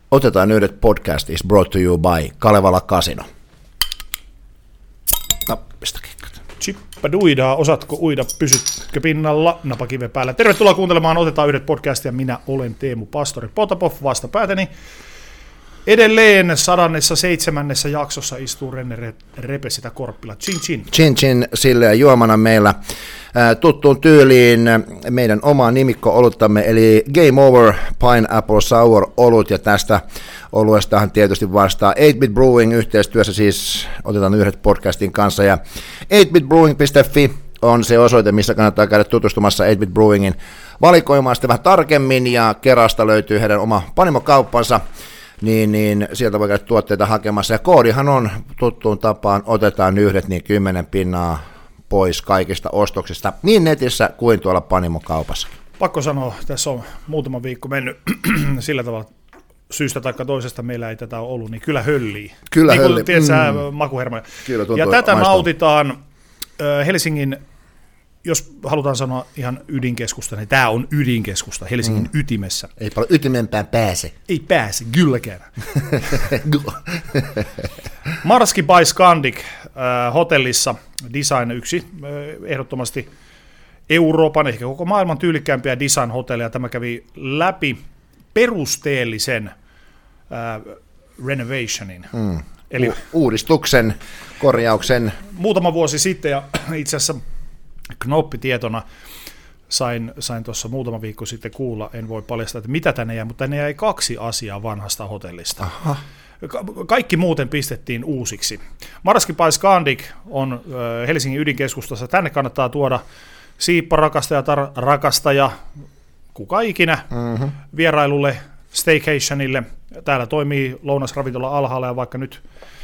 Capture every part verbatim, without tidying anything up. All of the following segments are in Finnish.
Otetaan yhdet podcast is brought to you by Kalevala Casino. Nappista kikkat. Chippaduidaa, osaatko uida, pysytkö pinnalla, napakiven päällä. Tervetuloa kuuntelemaan Otetaan yhdet podcastia, minä olen Teemu Pastori Potapov, vastapäätäni. Edelleen sadannessa seitsemännessä jaksossa istuu Renne Repesitä Korppila. Chin chin. Chin chin, silleen juomana meillä tuttuun tyyliin meidän oma nimikko-oluttamme, eli Game Over Pineapple Sour olut, ja tästä oluestahan tietysti vastaa eight bit Brewing yhteistyössä, siis Otetaan yhdet podcastin kanssa, ja eight bit brewing piste fi on se osoite, missä kannattaa käydä tutustumassa eight bit Brewingin valikoimaan sitten vähän tarkemmin, ja Kerasta löytyy heidän oma panimokauppansa, niin, niin sieltä voi käydä tuotteita hakemassa, ja koodihan on tuttuun tapaan Otetaan yhdet, niin kymmenen pinnaa pois kaikista ostoksista, niin netissä kuin tuolla panimokaupassa. Pakko sanoa, tässä on muutama viikko mennyt sillä tavalla, syystä tai toisesta meillä ei tätä ole ollut, niin kyllä höllii. Kyllä niin höllii. Tiedätkö, mm. makuhermoja. Kyllä, tuntuu, ja tätä maistuu. nautitaan äh, Helsingin, jos halutaan sanoa ihan ydinkeskusta, niin tämä on ydinkeskusta Helsingin mm. ytimessä. Ei paljon ytimempään pääse. Ei pääse, kylläkään. Marski by Scandic äh, hotellissa, design yksi, äh, ehdottomasti Euroopan, ehkä koko maailman tyylikkäämpiä design-hotelleja. Tämä kävi läpi perusteellisen äh, renovationin. Mm. Eli U- uudistuksen, korjauksen. Muutama vuosi sitten, ja itse asiassa knoppitietona sain, sain tuossa muutama viikko sitten kuulla, en voi paljastaa, että mitä tänne jäi, mutta tänne jäi kaksi asiaa vanhasta hotellista. Aha. Ka- kaikki muuten pistettiin uusiksi. Marski by Scandic on äh, Helsingin ydinkeskustassa. Tänne kannattaa tuoda siipparakastaja, tar- rakastaja, kuka ikinä, mm-hmm. vierailulle, staycationille. Täällä toimii lounasravintola alhaalla, ja vaikka nyt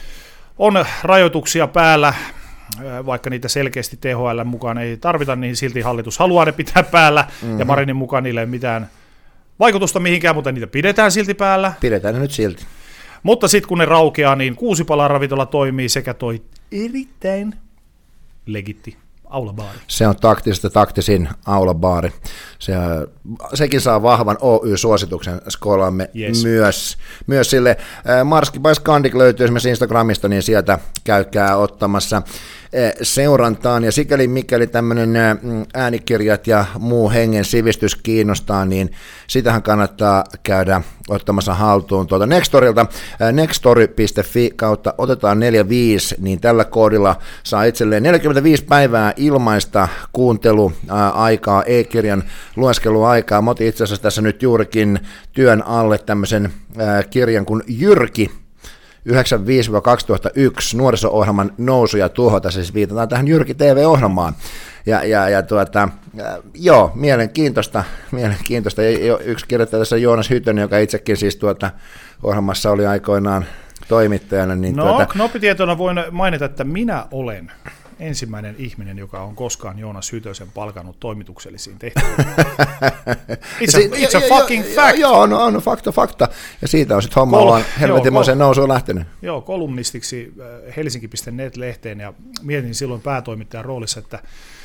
on rajoituksia päällä, vaikka niitä selkeästi T H L mukaan ei tarvita, niin silti hallitus haluaa ne pitää päällä, mm-hmm. ja Marinin mukaan niille ei mitään vaikutusta mihinkään, mutta niitä pidetään silti päällä. Pidetään ne nyt silti. Mutta sitten kun ne raukeaa, niin Kuusipalan ravintola toimii sekä toi erittäin legitti aulabaari. Se on taktisesta taktisin aulabaari. Se, sekin saa vahvan O Y-suosituksen skoolaamme yes. myös, myös sille. Marski by Scandic löytyy esimerkiksi Instagramista, niin sieltä käykää ottamassa seurantaan, ja sikäli mikäli tämmöinen äänikirjat ja muu hengen sivistys kiinnostaa, niin sitähän kannattaa käydä ottamassa haltuun tuolta Nextorilta. nextory piste fi kautta otetaan neljäkymmentäviisi, niin tällä koodilla saa itselleen neljäkymmentäviisi päivää ilmaista kuunteluaikaa, e-kirjan lueskeluaikaa. Mä otin itse asiassa tässä nyt juurikin työn alle tämmöisen kirjan kuin Jyrki, yhdeksänkymmentäviisi kaksituhattayksi, nuoriso-ohjelman Nousu ja tuho, tässä siis viitataan tähän Jyrki T V-ohjelmaan, ja, ja, ja tuota, joo, mielenkiintoista, mielenkiintoista, ja yksi kirjoittaja tässä Joonas Hytönen, joka itsekin siis tuota ohjelmassa oli aikoinaan toimittajana. Niin no, tuota, knoppitietona voin mainita, että minä olen ensimmäinen ihminen, joka on koskaan Joonas Hytösen palkannut toimituksellisiin tehtäviin. It's a, it's a fucking jo, fact. Joo, on, on fakta, fakta. Ja siitä on sitten homma Kol- vaan helvetimoiseen nousuun lähtenyt. Joo, kolumnistiksi helsinki piste net-lehteen, ja mietin silloin päätoimittajan roolissa, että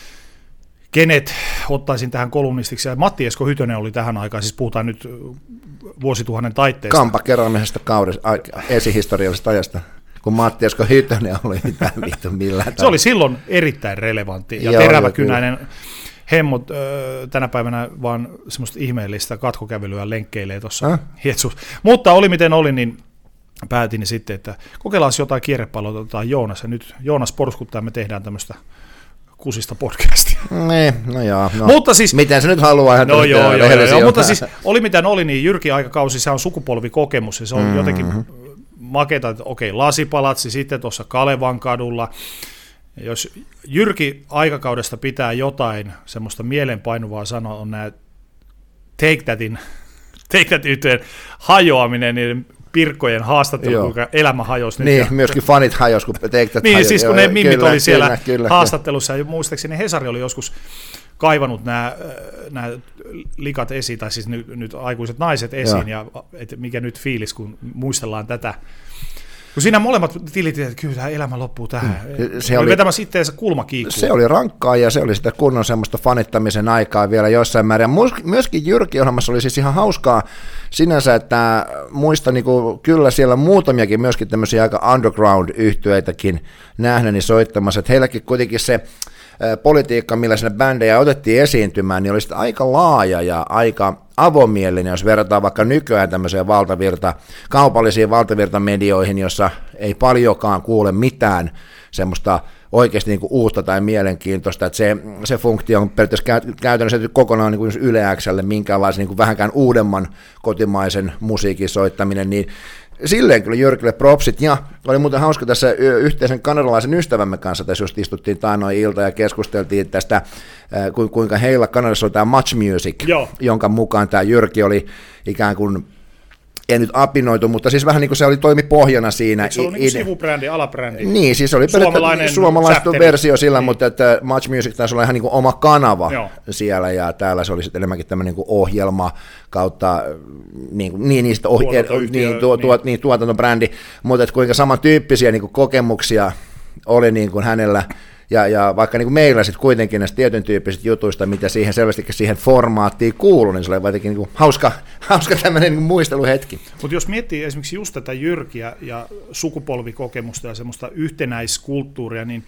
kenet ottaisin tähän kolumnistiksi. Ja Matti Esko Hytönen oli tähän aikaan, siis puhutaan nyt vuosituhannen taitteesta. Kampakerrallisesta kaudesta, esihistoriallisesta ajasta. Kun Matti Esko Hytönen oli mitään vittu millään. Se oli silloin erittäin relevantti ja teräväkynäinen hemmo. Tänä päivänä vaan semmoista ihmeellistä katkokävelyä lenkkeilee tuossa hietsussa. Mutta oli miten oli, niin päätin sitten, että kokeillaan jotain kierrepalloa, otetaan Joonas. Ja nyt Joonas porskuttaa, ja me tehdään tämmöistä kusista podcastia. Niin, no joo. No. Mutta siis, miten se nyt haluaa? No joo, joo, joo, joo, mutta siis oli miten oli, niin Jyrki aikakausi, se on sukupolvikokemus, ja se on mm-hmm. jotenkin makeata, että okei, Lasipalatsi, sitten tuossa Kalevan kadulla. Jos Jyrki aikakaudesta pitää jotain semmoista mielenpainuvaa sanoa, on nämä Take Thatin, Take That -yhtyeen hajoaminen, niiden Pirkkojen haastattelu, kuinka elämä hajosi. Niin, nyt. myöskin fanit hajosi, kun Take That Niin, hajosi. siis kun ne mimmit kyllä, oli siellä kyllä, kyllä, haastattelussa, ja muistaakseni Hesari oli joskus kaivanut nämä, nämä likat esiin, tai siis nyt, nyt aikuiset naiset esiin, joo. Ja et mikä nyt fiilis, kun muistellaan tätä Kun siinä molemmat tilitit, että kyllä tämä elämä loppuu tähän. Se oli, oli vetämässä itteensä kulmakiikkuun. Se oli rankkaa ja se oli sitä kunnon semmoista fanittamisen aikaa vielä jossain määrin. Myöskin Jyrki-ohjelmassa oli siis ihan hauskaa sinänsä, että muistan niin kuin, kyllä siellä muutamiakin myöskin tämmöisiä aika underground-yhtyeitäkin nähneeni soittamassa, että heilläkin kuitenkin se politiikka, millä sinne bändejä otettiin esiintymään, niin oli sitten aika laaja ja aika avomielinen, jos verrataan vaikka nykyään tämmöiseen valtavirta, kaupallisiin valtavirtamedioihin, jossa ei paljonkaan kuule mitään semmoista oikeasti niin kuin uutta tai mielenkiintoista, että se, se funktio on periaatteessa käytännössä kokonaan niin kuin Yle X:lle minkäänlaisen niin kuin vähänkään uudemman kotimaisen musiikin soittaminen, niin silleen kyllä Jyrkille propsit, ja oli muuten hauska tässä yhteisen kanadalaisen ystävämme kanssa, tässä just istuttiin taannoin ilta ja keskusteltiin tästä, kuinka heillä Kanadassa oli tämä Much Music, Joo. jonka mukaan tämä Jyrki oli ikään kuin, ei nyt apinoitu, mutta siis vähän niin kuin se oli toimi pohjana siinä. Eikö se ollut niin kuin sivubrändi, alabrändi? Niin, siis oli suomalainen suomalainen versio sillä, niin. Mutta että Much Music taisi olla ihan niin kuin oma kanava Joo. siellä, ja täällä se oli sitten enemmänkin tämmöinen niin kuin ohjelma kautta niin, niin, niistä ohi- niin, tuo, tuo, niin. niin, tuotantobrändi, mutta että kuinka samantyyppisiä niin kuin kokemuksia oli niin kuin hänellä. Ja, ja vaikka niin kuin meillä sitten kuitenkin näistä tietyn tyyppisistä jutuista, mitä siihen selvästikin siihen formaattiin kuului, niin se oli jotenkin niin kuin hauska, hauska tämmöinen niin muisteluhetki. Mutta jos miettii esimerkiksi just tätä Jyrkiä ja sukupolvikokemusta ja semmoista yhtenäiskulttuuria, niin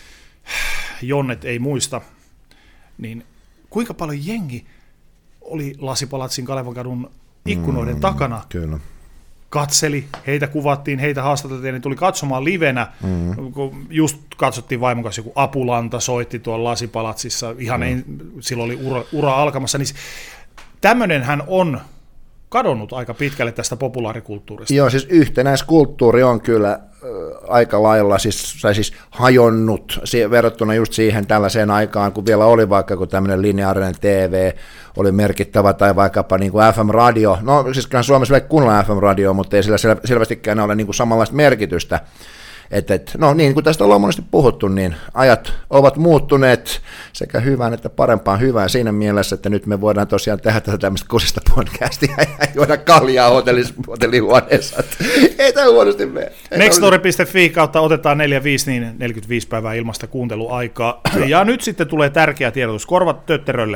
Jonnet ei muista, niin kuinka paljon jengi oli Lasipalatsin Kalevankadun ikkunoiden mm, takana? Kyllä. Katseli, heitä kuvattiin, heitä haastateltiin, niin tuli katsomaan livenä, mm-hmm. kun just katsottiin vaimon kanssa, joku Apulanta soitti tuolla Lasipalatsissa, ihan mm. ei, silloin oli ura, ura alkamassa, niin tämmöinenhän on kadonnut aika pitkälle tästä populaarikulttuurista. Joo, siis yhtenäiskulttuuri on kyllä äh, aika lailla siis, tai siis hajonnut verrattuna just siihen tällaiseen aikaan, kun vielä oli vaikka kun tämmöinen lineaarinen T V oli merkittävä, tai vaikkapa niin kuin F M-radio, no siis kyllä Suomessa vielä kuunnellaan F M-radio, mutta ei sillä sel- selvästikään ole niin kuin samanlaista merkitystä. Et, et, no niin kuin tästä ollaan monesti puhuttu, niin ajat ovat muuttuneet sekä hyvään että parempaan hyvään siinä mielessä, että nyt me voidaan tosiaan tehdä tätä tämmöistä kusista podcastia ja juoda kaljaa hotellihuoneessa. Ei tämä huonosti mene. Nextory piste fi kautta otetaan neljä viisi, niin neljäkymmentäviisi päivää ilmasta kuunteluaikaa. Ja nyt sitten tulee tärkeä tiedotus. Korvat tötterölle.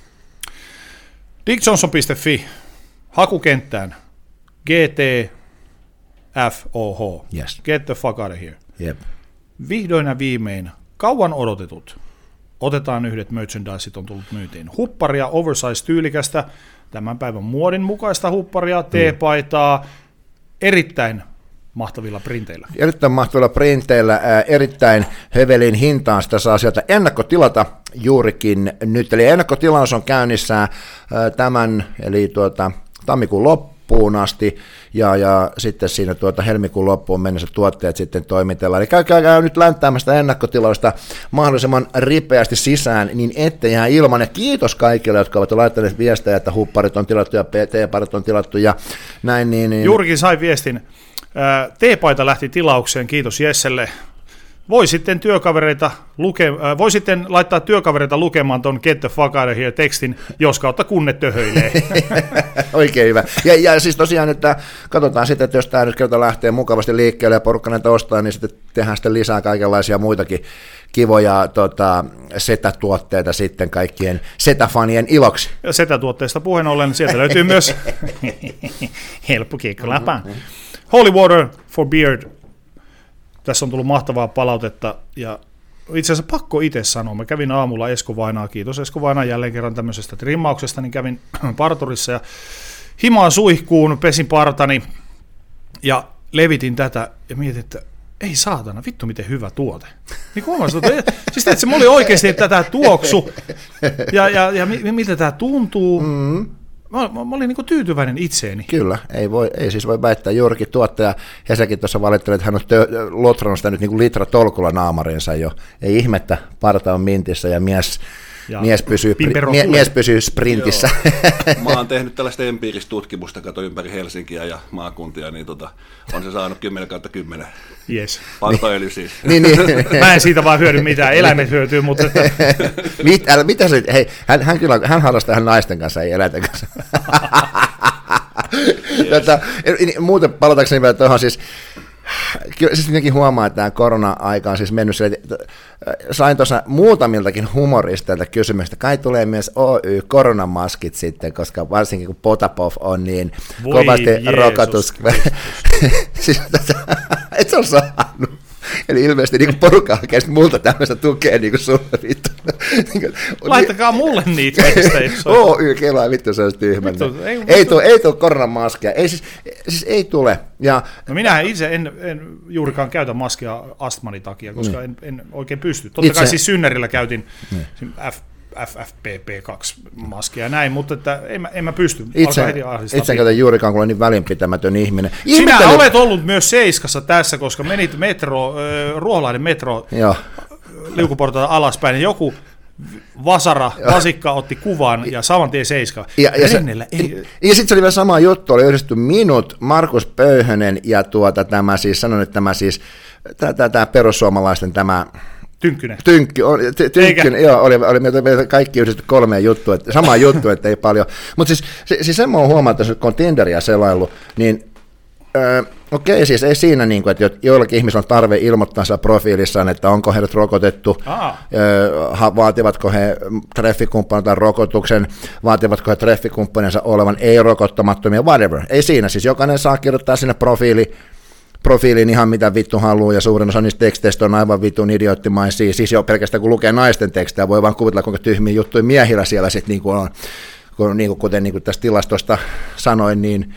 dick johnson piste fi hakukenttään G T F O H. Yes. Get the fuck out of here. Yep. Vihdoin ja viimein, kauan odotetut. Otetaan yhdet merchandiseit on tullut myyntiin. Hupparia, oversize-tyylikästä, tämän päivän muodin mukaista hupparia, T-paitaa, erittäin mahtavilla printeillä. Erittäin mahtavilla printeillä, ää, erittäin hövelin hintaan sitä saa sieltä ennakkotilata juurikin nyt. Eli ennakkotilaus on käynnissä ää, tämän, eli tuota, tammikuun loppuun. Puun asti, ja, ja sitten siinä tuota helmikuun loppuun mennessä tuotteet sitten toimitellaan. Eli käykää käy nyt länttäämästä ennakkotiloista mahdollisimman ripeästi sisään, niin ettei jää ilman. Ja kiitos kaikille, jotka ovat laittaneet viestejä, että hupparit on tilattu ja T-parit on tilattu ja näin. Niin, niin. Juurikin sai viestin. T-paita lähti tilaukseen, kiitos Jesselle. Voi sitten, työkavereita luke, äh, voi sitten laittaa työkavereita lukemaan tuon Get the fuck out of here -tekstin, jos kautta kunne töhöilee. Oikein hyvä. Ja, ja siis tosiaan, että katsotaan sitten, että jos tämä nyt kerta lähtee mukavasti liikkeelle ja porukka näitä ostaa, niin sitten tehdään sitten lisää kaikenlaisia muitakin kivoja tota, setätuotteita sitten kaikkien setäfanien iloksi. Ja setätuotteista puheen ollen, sieltä löytyy myös helppo kiekkolapaan. Mm-hmm. Holy Water for Beard. Tässä on tullut mahtavaa palautetta, ja itse asiassa pakko itse sanoa, mä kävin aamulla Esko Vainaa, kiitos Esko Vainaa jälleen kerran tämmöisestä trimmauksesta, niin kävin parturissa ja himaan suihkuun, pesin partani ja levitin tätä ja mietin, että ei saatana, vittu miten hyvä tuote. Niin huomasin, että siis että se oli oikeasti tätä tuoksu ja, ja, ja miltä tämä tuntuu. Mm. Mä, mä, mä olin niin kuin tyytyväinen itseeni. Kyllä, ei, voi, ei siis voi väittää. Juurikin tuottaja Hesäkin tuossa valitteli, että hän on tö, lotrannut sitä nyt niin kuin litra tolkulla naamarinsa jo. Ei ihmettä, parta on mintissä ja mies, ja mies, pysyy, mie, mies pysyy sprintissä. Mä oon tehnyt tällaista empiiristä tutkimusta, kato ympäri Helsinkiä ja maakuntia, niin tota, on se saanut kymmenen kautta kymmenen. Yes. Partaöljy siis. niin, niin. Mä en siitä vaan hyödy mitään, eläimet hyötyy, mutta... Mit, älä, mitä se, hei, hän, hän, kyllä, hän harrastaa hän naisten kanssa, ei eläinten kanssa. Yes. Tätä, muuten palatakseni vielä tuohon siis, kyllä siis jotenkin huomaa, että tämä korona-aika on siis mennyt sille, sain tuossa muutamiltakin humoristeilta kysymystä, kai tulee myös O Y-koronamaskit sitten, koska varsinkin kun Potapov on niin Voi kovasti Jeesus rokotus. Siis, et sä ole saanut. Eli ilmeisesti niin porukka hakee multa tämmöistä tukea niin kuin sulle vittu. Laittakaa mulle niitä. O Y, kelaa vittu, se olisi tyhmäntä. Ei, ei tule, ei tule koronamaskia, ei siis, siis ei tule. Ja, no minähän itse en, en juurikaan käytä maskia astmani takia, koska mm. en, en oikein pysty. Totta itse, kai siis synnärillä käytin mm. F, F F P P kaksi maskia ja näin, mutta että en, mä, en mä pysty. Itse, itse en käytä juurikaan, kun olen niin välinpitämätön ihminen. Sinä Ihmettely... olet ollut myös Seiskassa tässä, koska menit metro, äh, Ruoholahden metro liukuportaita alaspäin, ja joku vasara, vasikka otti kuvan ja saman tien Seiska. Ja, ja, se, ei... ja sitten se oli vielä sama juttu, oli yhdistetty minut, Markus Pöyhönen ja tuota, tämä siis, sanon nyt tämä siis, tämä perussuomalaisten tämä... Tynkkynen. Tynkky, ty, tynkkynen, joo, oli, oli meitä kaikki yhdistetty kolmeen juttua, että, sama juttu, että ei paljon. Mutta siis, siis sen mä oon huomannut, että kun on Tinderiä selaillut, niin öö, okei, okay, siis ei siinä, niin kuin, että joillakin ihmisillä on tarve ilmoittaa siellä profiilissaan, että onko heidät rokotettu, öö, vaativatko he treffikumppanilta rokotuksen, vaativatko he treffikumppaninsa olevan ei-rokottamattomia, whatever. Ei siinä, siis jokainen saa kirjoittaa sinne profiili, profiiliin ihan mitä vittu haluaa, ja suurin osa niistä teksteistä on aivan vitun idioottimaisia, siis jo pelkästään kun lukee naisten tekstejä, voi vaan kuvitella, kuinka tyhmiä juttuja miehillä siellä sitten niin kuin on, kun, niin kuin, kuten niin kuin tästä tilastosta sanoin, niin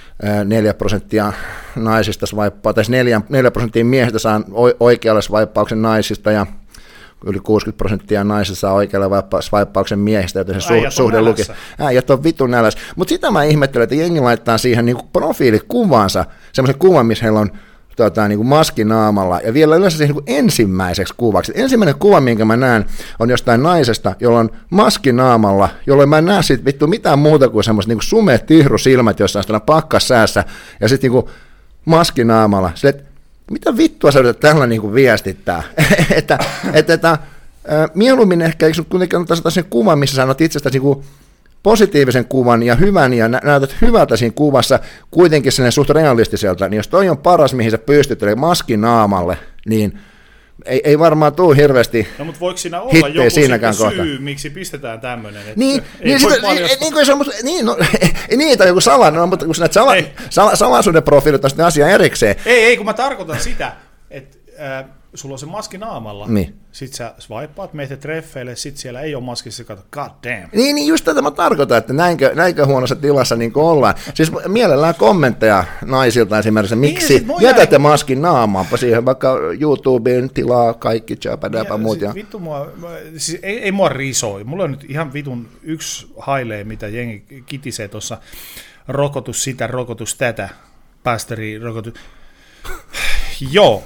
neljä prosenttia naisista swipea, tai neljä prosenttia miehistä saa oikealle swipeauksen naisista, ja yli kuusikymmentä prosenttia naisista saa oikealle swipeauksen miehistä, joten se su- suhde luki. Äijät on vitun nälässä. Mutta sitä mä ihmettelen, että jengi laittaa siihen niinku profiilikuvansa, semmoisen kuvan, missä heillä on tota, niinku maski naamalla, ja vielä yleensä siihen niinku ensimmäiseksi kuvaksi. Ensimmäinen kuva, minkä mä näen, on jostain naisesta, jolla on maski naamalla, jolloin mä en näe siitä vittu mitään muuta kuin semmoiset niinku sumeat tihrusilmät jossain sitä pakkassäässä, ja sitten niinku maski naamalla. Sille, mitä vittua sä yrität tällä niin kuin viestittää? että, että, että, äh, mieluummin ehkä, eikö kuitenkin ottaa sen kuvan, missä sanot itsestäsi niin positiivisen kuvan ja hyvän, ja nä- näytät hyvältä siinä kuvassa, kuitenkin sinne suht realistiselta, niin jos toi on paras, mihin sä pystyt, eli maski naamalle, niin ei, ei varmaan tule hirveästi no, mutta voiko siinä olla joku siinäkään syy, kohta. Miksi pistetään tämmöinen? Niin, niin, sitä, paljon... niin, niin, se on, niin, no, ei niin, tai joku sala, no, mutta kun näitä sala, sala, salaisuuden profiilit on sitten asia erikseen. Ei, ei, kun mä tarkoitan sitä, että äh, sulla on se maski naamalla, niin. Sit sä swipeaat meitä treffeille, sit siellä ei ole maskissa, sä katsot, god damn. Niin, niin just tätä mä tarkoitan, että näinkö, näinkö huonossa tilassa niin ollaan. Siis mielellään kommentteja naisilta esimerkiksi, miksi niin, jätätte maskin naamaanpa siihen, vaikka YouTubeen tilaa kaikki tjöpädäpä muut. Ja... Vittu mua, siis ei, ei mua risoi, mulla on nyt ihan vitun yksi hailee, mitä jengi kitisee tuossa, rokotus sitä, rokotus tätä, päästöri, rokotus. Joo.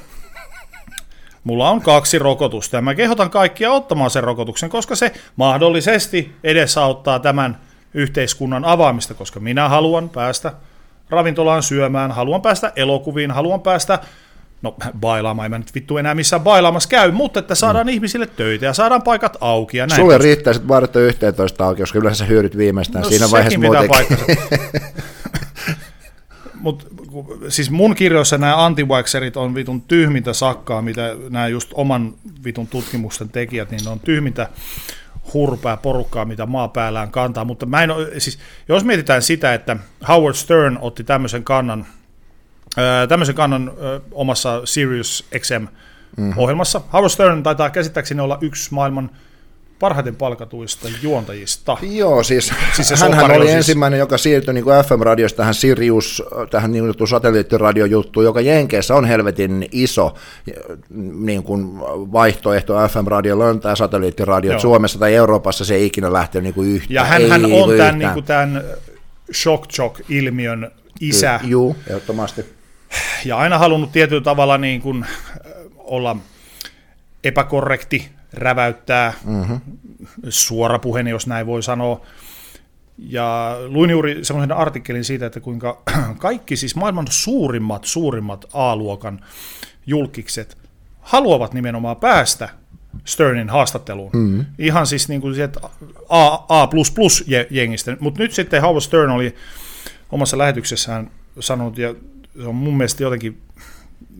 Mulla on kaksi rokotusta ja mä kehotan kaikkia ottamaan sen rokotuksen, koska se mahdollisesti edesauttaa tämän yhteiskunnan avaamista, koska minä haluan päästä ravintolaan syömään, haluan päästä elokuviin, haluan päästä, no bailaamaan, en mä nyt vittu enää missään bailaamassa käy, mutta että saadaan mm. ihmisille töitä ja saadaan paikat auki ja näin. Sulle riittää sitten vaadittu yhteentoista auki, koska yleensä sä hyödyt viimeistään no, siinä vaiheessa muutenkin. Mutta siis mun kirjoissa nämä anti-vaxxerit on vitun tyhmintä sakkaa, mitä nämä just oman vitun tutkimusten tekijät, niin ne on tyhmintä hurpää porukkaa, mitä maa päällään kantaa. Mutta mä en ole, siis jos mietitään sitä, että Howard Stern otti tämmöisen kannan, ää, tämmöisen kannan ää, omassa Sirius X M-ohjelmassa. Mm-hmm. Howard Stern taitaa käsittääkseni olla yksi maailman parhaiten palkatuista juontajista. Joo, siis, siis hänhän oli siis... ensimmäinen, joka siirtyi niin kuin F M-radiosta tähän Sirius, tähän niin kuin satelliittiradiojuttuun, joka Jenkeissä on helvetin iso niin kuin vaihtoehto F M-radiolla on tämä satelliittiradio. Joo. Suomessa tai Euroopassa se ei ikinä lähtenyt niin kuin yhtään. Ja hänhän on niin tämän, niin kuin tämän shock shock-ilmiön isä. Joo, ehdottomasti. Ja aina halunnut tietyllä tavalla niin kuin olla epäkorrekti, räväyttää, mm-hmm. suorapuheinen, jos näin voi sanoa. Ja luin juuri semmoisen artikkelin siitä, että kuinka kaikki siis maailman suurimmat, suurimmat A-luokan julkikset haluavat nimenomaan päästä Sternin haastatteluun. Mm-hmm. Ihan siis niin kuin sieltä A, A++-jengistä. Mutta nyt sitten Howard Stern oli omassa lähetyksessään sanonut, ja se on mun mielestä jotenkin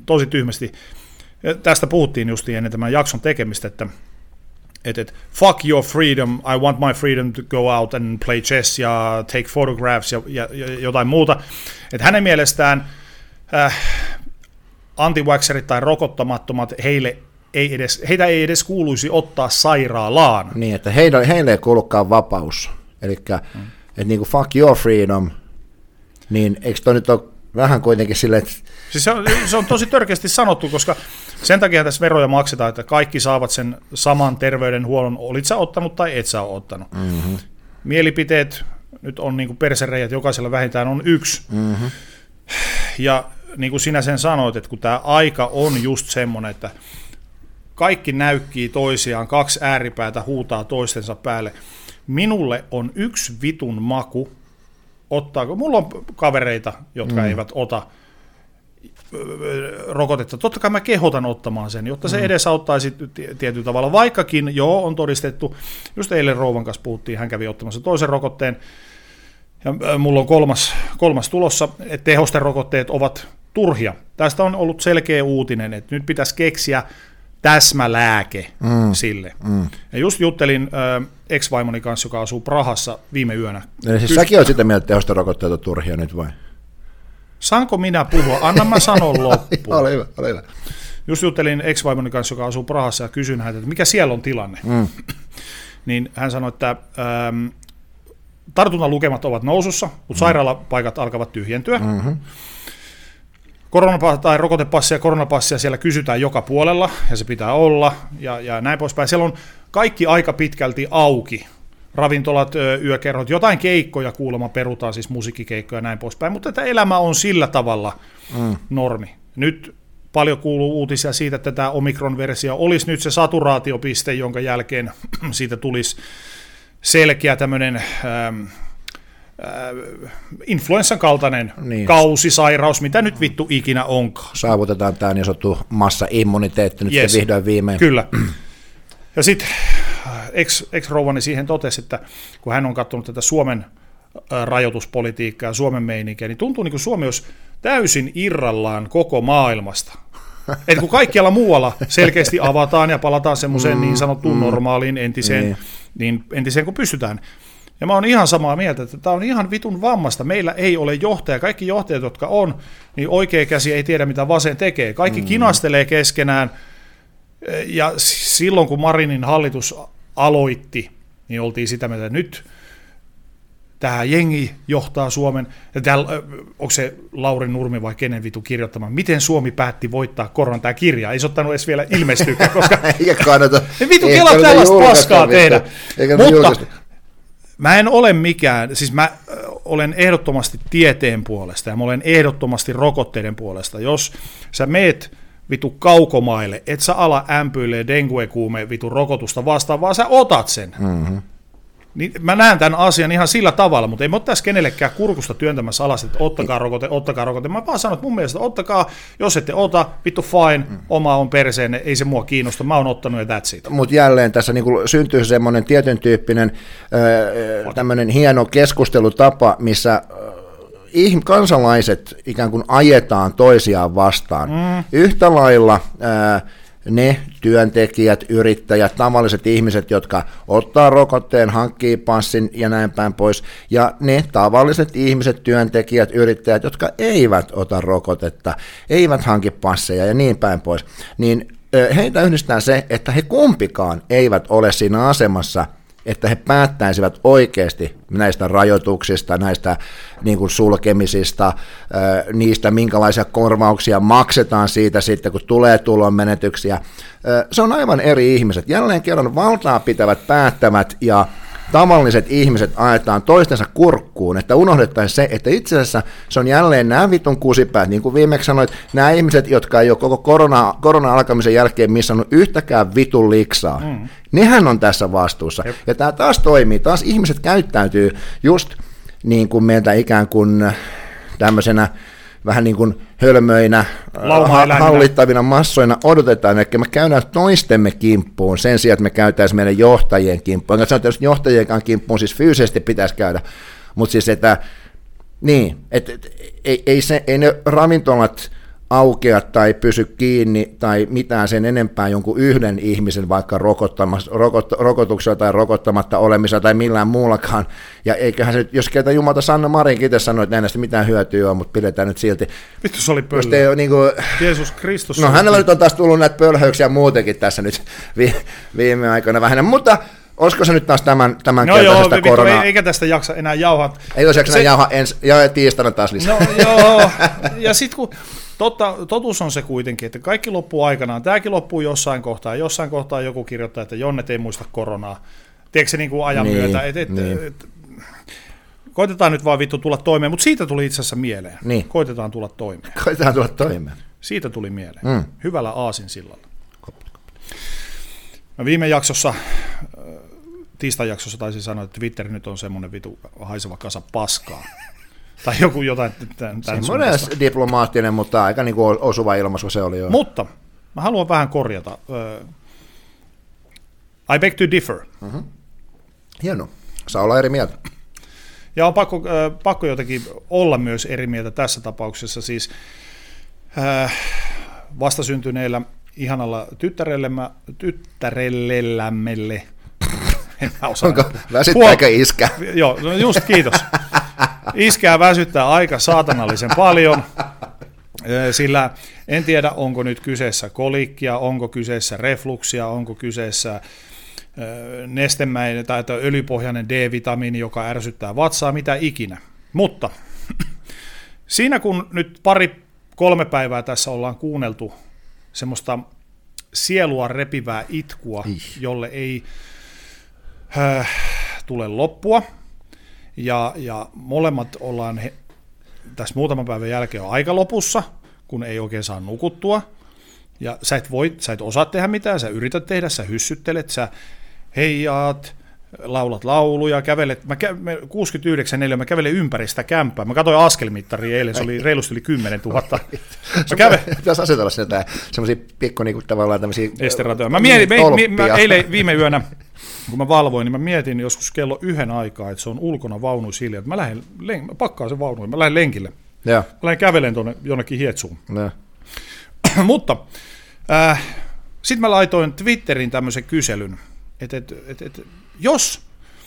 tosi tyhmästi. Ja tästä puhuttiin justiin ennen tämän jakson tekemistä, että et, et, fuck your freedom, I want my freedom to go out and play chess ja take photographs ja, ja, ja jotain muuta. Et hänen mielestään äh, anti-vaxxerit tai rokottamattomat, heille ei edes, heitä ei edes kuuluisi ottaa sairaalaan. Niin, että heille, heille ei kuulukaan vapaus. Eli mm. että niin kuin fuck your freedom, niin eikö toi nyt ole vähän kuitenkin silleen, että... Siis se, on, se on tosi törkeästi sanottu, koska sen takia tässä veroja maksetaan, että kaikki saavat sen saman terveydenhuollon, olit sä ottanut tai et sä ole ottanut. Mm-hmm. Mielipiteet nyt on niin kuin persereijät, jokaisella vähintään on yksi. Mm-hmm. Ja niin kuin sinä sen sanoit, että kun tämä aika on just semmoinen, että kaikki näykkii toisiaan, kaksi ääripäätä huutaa toistensa päälle. Minulle on yksi vitun maku, ottaako, mulla on kavereita, jotka mm. eivät ota rokotetta. Totta kai mä kehotan ottamaan sen, jotta se edesauttaisi tietyllä tavalla, vaikkakin joo, on todistettu, just eilen Rouvan kanssa puhuttiin, hän kävi ottamassa toisen rokotteen, ja mulla on kolmas, kolmas tulossa, että tehosterokotteet ovat turhia. Tästä on ollut selkeä uutinen, että nyt pitäisi keksiä täsmälääke mm. sille. Mm. Ja just juttelin äh, ex-vaimoni kanssa, joka asuu Prahassa viime yönä. Eli siis Kys- säkin olet sitä mieltä, että tehosterokotteet on turhia nyt vai? Saanko minä puhua? Anna mä sanon loppuun. Ole hyvä, ole hyvä. Just juttelin ex-vaimoni kanssa, joka asuu Prahassa, ja kysyin häntä, että mikä siellä on tilanne. Mm. Niin hän sanoi, että ähm, tartunnan lukemat ovat nousussa, mutta mm. sairaalapaikat alkavat tyhjentyä. Mm-hmm. Koronapa- tai rokotepassia ja koronapassia siellä kysytään joka puolella, ja se pitää olla, ja, ja näin poispäin. Siellä on kaikki aika pitkälti auki. Ravintolat, yökerhot, jotain keikkoja kuulemma perutaan, siis musiikkikeikkoja ja näin poispäin, mutta tämä elämä on sillä tavalla mm. normi. Nyt paljon kuuluu uutisia siitä, että tämä Omikron-versio olisi nyt se saturaatiopiste, jonka jälkeen siitä tulisi selkeä tämmöinen ähm, äh, influenssan kaltainen niin. kausisairaus, mitä nyt vittu ikinä onkaan. Saavutetaan tämä niin sanottu massa-immuniteetti nyt yes. vihdoin viimein. Kyllä. Ja sitten ex-rouvani siihen totesi, että kun hän on katsonut tätä Suomen rajoituspolitiikkaa ja Suomen meininkiä, niin tuntuu niin kuin Suomi olisi täysin irrallaan koko maailmasta. Että kun kaikkialla muualla selkeästi avataan ja palataan semmoiseen mm, niin sanottuun mm, normaaliin entiseen, niin. Niin entiseen kuin pystytään. Ja mä oon ihan samaa mieltä, että tämä on ihan vitun vammasta. Meillä ei ole johtaja. Kaikki johtajat, jotka on, niin oikea käsi ei tiedä, mitä vasen tekee. Kaikki mm. kinastelee keskenään. Ja silloin, kun Marinin hallitus aloitti, niin oltiin sitä mieltä, että nyt tämä jengi johtaa Suomen, ja täällä, onko se Lauri Nurmi vai kenen vitu kirjoittamaan, miten Suomi päätti voittaa koronan, tämä kirja, ei se ottanut edes vielä ilmestyykään, koska eikä kannata, vitu kela tällaista paskaa tehdä, mutta julkaista. Mä en ole mikään, siis mä olen ehdottomasti tieteen puolesta, ja mä olen ehdottomasti rokotteiden puolesta, jos sä meet vitu kaukomaille, et sä ala ämpyilee dengue-kuumeen vitu rokotusta vastaan, vaan sä otat sen. Mm-hmm. Niin mä näen tämän asian ihan sillä tavalla, mutta ei mä ole tässä kenellekään kurkusta työntämässä alas, että ottakaa rokote, ottakaa rokote. Mä vaan sanon, että mun mielestä ottakaa, jos ette ota, vittu fine, mm. oma on perseenne, ei se mua kiinnosta, mä oon ottanut ja that's it. Mutta jälleen tässä niin syntyy semmoinen tietyn tyyppinen äh, tämmöinen hieno keskustelutapa, missä äh, kansalaiset ikään kuin ajetaan toisiaan vastaan. Mm. Yhtä lailla äh, ne työntekijät, yrittäjät, tavalliset ihmiset, jotka ottaa rokotteen, hankkii passin ja näin päin pois, ja ne tavalliset ihmiset, työntekijät, yrittäjät, jotka eivät ota rokotetta, eivät hanki passeja ja niin päin pois, niin heitä yhdistää se, että he kumpikaan eivät ole siinä asemassa, että he päättäisivät oikeasti näistä rajoituksista, näistä niin kuin sulkemisista, niistä minkälaisia korvauksia maksetaan siitä sitten, kun tulee tulonmenetyksiä. Se on aivan eri ihmiset. Jälleen kerran valtaa pitävät päättävät ja tavalliset ihmiset ajetaan toistensa kurkkuun, että unohdettaisiin se, että itse asiassa se on jälleen nämä vitun kusipäät, niin kuin viimeksi sanoit, nämä ihmiset, jotka ei ole koko korona, korona alkamisen jälkeen missannut yhtäkään vitun liksaa, mm. nehän on tässä vastuussa. Jep. Ja tämä taas toimii, taas ihmiset käyttäytyy just niin kuin meiltä ikään kuin tämmöisenä vähän niin kuin hölmöinä, ha- hallittavina massoina odotetaan, että me käydään toistemme kimppuun sen sijaan, että me käytäisiin meidän johtajien kimppuun. Enkä sanotaan, että johtajienkaan kimppuun siis fyysisesti pitäisi käydä, mutta siis, että niin, et, et, ei, ei, se, ei ne ravintolat aukea tai pysy kiinni tai mitään sen enempää jonkun yhden ihmisen vaikka rokot, rokotuksella tai rokottamatta olemisella tai millään muullakaan. Ja eiköhän se, jos kerta Jumalta Sanna Marin itse sanoi, että näistä mitään hyötyä on, mutta pidetään nyt silti. Vittu se oli pöllö. Niin kuin, Jeesus Kristus. No hänellä nyt on taas tullut näitä pölhöyksiä muutenkin tässä nyt viime aikoina vähemmän, mutta olisiko se nyt taas tämän, tämän no kertaisesta joo, koronaa? Eikä tästä jaksa enää jauhaa. Ei olisi jaksa enää jauhaa ensi, ja tiistaina taas lisää. No joo, ja sitten kun totta, totuus on se kuitenkin, että kaikki loppuu aikanaan. Tämäkin loppuu jossain kohtaa. Jossain kohtaa joku kirjoittaa, että Jonnet ei muista koronaa. Tiedätkö se niin kuin ajan niin, myötä? Et, et, niin. et, koitetaan nyt vaan vittu tulla toimeen, mutta siitä tuli itse asiassa mieleen. Niin. Koitetaan tulla toimeen. Koitetaan tulla toimeen. Siitä tuli mieleen. Mm. Hyvällä aasinsillalla. Mä viime jaksossa, tiistain jaksossa taisin sanoa, että Twitter nyt on semmoinen vitu haiseva kasa paskaa. Tai joku jotain. Tämän semmoinen diplomaattinen, mutta aika niin kuin osuva ilmaisu se oli jo. Mutta mä haluan vähän korjata. I beg to differ. Mm-hmm. Hienoa. Saa olla eri mieltä. Ja on pakko, äh, pakko jotenkin olla myös eri mieltä tässä tapauksessa. Siis äh, vastasyntyneillä ihanalla tyttärellämme, tyttärellämmelle. En mä osaa. Onko väsyttääkö iskä? Joo, no just kiitos. Iskää väsyttää aika saatanallisen paljon, sillä en tiedä, onko nyt kyseessä kolikkia, onko kyseessä refluksia, onko kyseessä nestemäinen tai öljypohjainen D-vitamiini, joka ärsyttää vatsaa, mitä ikinä. Mutta siinä kun nyt pari, kolme päivää tässä ollaan kuunneltu semmoista sielua repivää itkua, Ih. jolle ei äh, tule loppua, ja, ja molemmat ollaan he, tässä muutaman päivän jälkeen on aika lopussa, kun ei oikein saa nukuttua, ja sä et, voi, sä et osaa tehdä mitään, sä yrität tehdä, sä hyssyttelet, sä heijaat, laulat lauluja, kävelet, mä kä- kuusikymmentäyhdeksän neljä, mä kävelen ympäri sitä kämppää, mä katsoin askelmittaria eilen, se oli reilusti yli kymmenen tuhatta. Mä käve... Pitäisi asetella sieltä semmoisia pikku niinku tavallaan tämmöisiä esteratoja. Mä mietin, me, me, mä eilen viime yönä, kun mä valvoin, niin mä mietin joskus kello yhden aikaa, että se on ulkona vaunuissa hiljaa, että mä lähden, mä pakkaan sen vaunuun, mä lähden lenkille. Ja. Mä lähden kävelen tuonne jonnekin Hietsuun. Mutta äh, sitten mä laitoin Twitterin tämmöisen kyselyn, että et, et, et, jos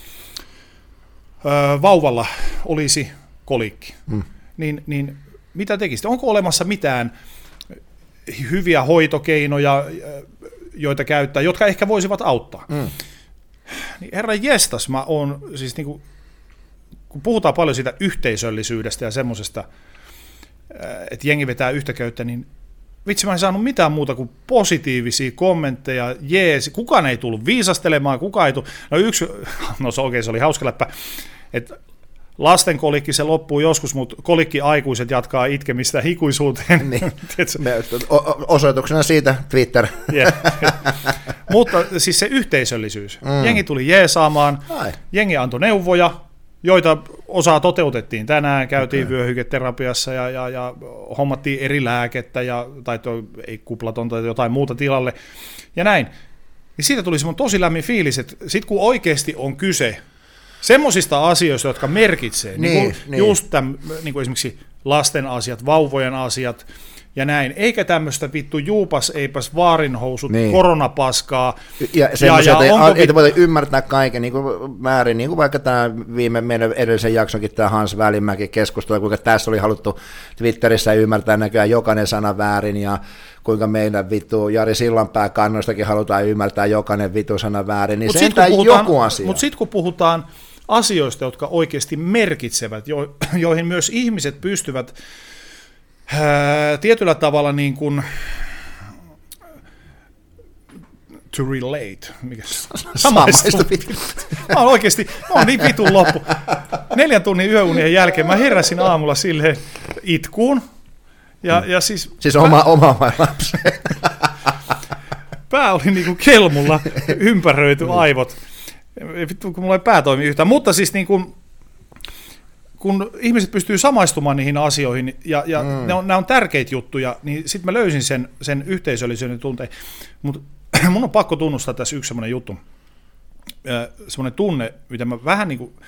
ö, vauvalla olisi kolikki, mm. niin, niin mitä tekisit? Onko olemassa mitään hyviä hoitokeinoja, joita käyttää, jotka ehkä voisivat auttaa? Mm. Niin herra jestas, mä oon, siis niin kuin, kun puhutaan paljon siitä yhteisöllisyydestä ja semmoisesta, että jengi vetää yhtä köyttä, niin vitsi, mä en saanut mitään muuta kuin positiivisia kommentteja, jees, kukaan ei tullut viisastelemaan, kukaan ei tullut, no yksi, no se oikein, se oli hauska läppä, että lasten kolikki se loppuu joskus, mutta kolikki aikuiset jatkaa itkemistä ikuisuuteen. Niin. Osoituksena siitä Twitter. Yeah. Mutta siis se yhteisöllisyys, mm. jengi tuli jeesaamaan, Ai. jengi antoi neuvoja, joita osaa toteutettiin tänään, käytiin okay. vyöhyketerapiassa ja, ja, ja hommattiin eri lääkettä, ja, tai toi, ei kuplatonta tai jotain muuta tilalle, ja näin. Ja siitä tuli semmoinen tosi lämmin fiilis, että sitten kun oikeasti on kyse semmoisista asioista, jotka merkitsee, niin, niin, niin. just tämän, niin kuin esimerkiksi lasten asiat, vauvojen asiat, ja näin, eikä tämmöistä vittu juupas, eipäs vaarinhousut, niin. koronapaskaa. Ja semmoisia, että ei, ei voi ymmärtää kaiken niin kuin määrin, niin kuin vaikka tämä viime meidän edellisen jaksonkin, tämä Hans Välimäki keskustelu, kuinka tässä oli haluttu Twitterissä ymmärtää näköjään jokainen sana väärin, ja kuinka meidän vittu Jari Sillanpää kannoistakin halutaan ymmärtää jokainen vittu sana väärin, niin se on joku asia. Mutta sitten kun puhutaan asioista, jotka oikeasti merkitsevät, jo, joihin myös ihmiset pystyvät tietyllä tavalla niin kuin to relate. Mikä Samaista. Mä oon oikeasti, mä oon niin vitun loppu. Neljän tunnin yöunien jälkeen mä heräsin aamulla silleen itkuun. Ja, ja siis, siis oma, pää, oma vai lapsi? Pää oli niin kuin kelmulla ympäröity aivot. Vittu, kun mulla ei pää toimi yhtään. Mutta siis niin kuin kun ihmiset pystyy samaistumaan niihin asioihin, ja, ja mm. ne, on, ne on tärkeitä juttuja, niin sitten mä löysin sen, sen yhteisöllisyyden tunteen. Mutta mun on pakko tunnustaa tässä yksi semmoinen juttu, semmoinen tunne, mitä mä vähän niin kuin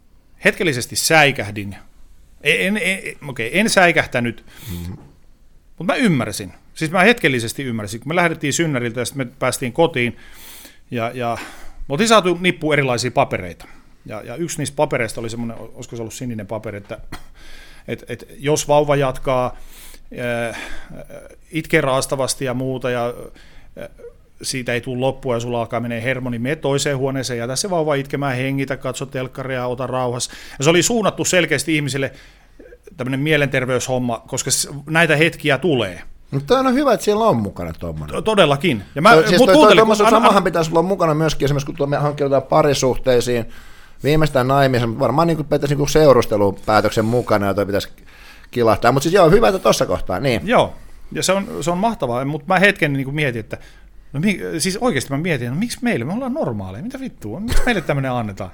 hetkellisesti säikähdin. En, en, en, okei, en säikähtänyt, mm. Mutta mä ymmärsin. Siis mä hetkellisesti ymmärsin. Kun me lähdettiin synnäriltä ja sitten me päästiin kotiin ja, ja me oltiin saatu nippuun erilaisia papereita. Ja, ja yksi niistä papereista oli semmoinen, olisiko se ollut sininen paperi, että et, et jos vauva jatkaa äh, itkee raastavasti ja muuta ja äh, siitä ei tule loppua ja sulla alkaa menee hermo, niin mene toiseen huoneeseen, jätä se vauva itkemään, hengitä, katso telkkaria, ota rauhassa. Ja se oli suunnattu selkeästi ihmisille tämmöinen mielenterveyshomma, koska näitä hetkiä tulee. Mutta on hyvä, että siellä on mukana tuommoinen. Todellakin. Ja mä, to, siis mut toi, kuuntelin, toi, kun, samahan pitäisi olla mukana myöskin, esimerkiksi kun tuomme hankkiudutaan parisuhteisiin, viimeistään naimisen, varmaan niin pitäisi niin seurustelupäätöksen mukana, jota pitäisi kilahtaa. Mutta siis joo, hyvä, että tuossa kohtaa. Niin. Joo, ja se on, se on mahtavaa, mutta mä hetken niin mietin, että no, siis oikeasti mä mietin, no miksi meille, me ollaan normaaleja, mitä vittua, miksi meille tämmöinen annetaan?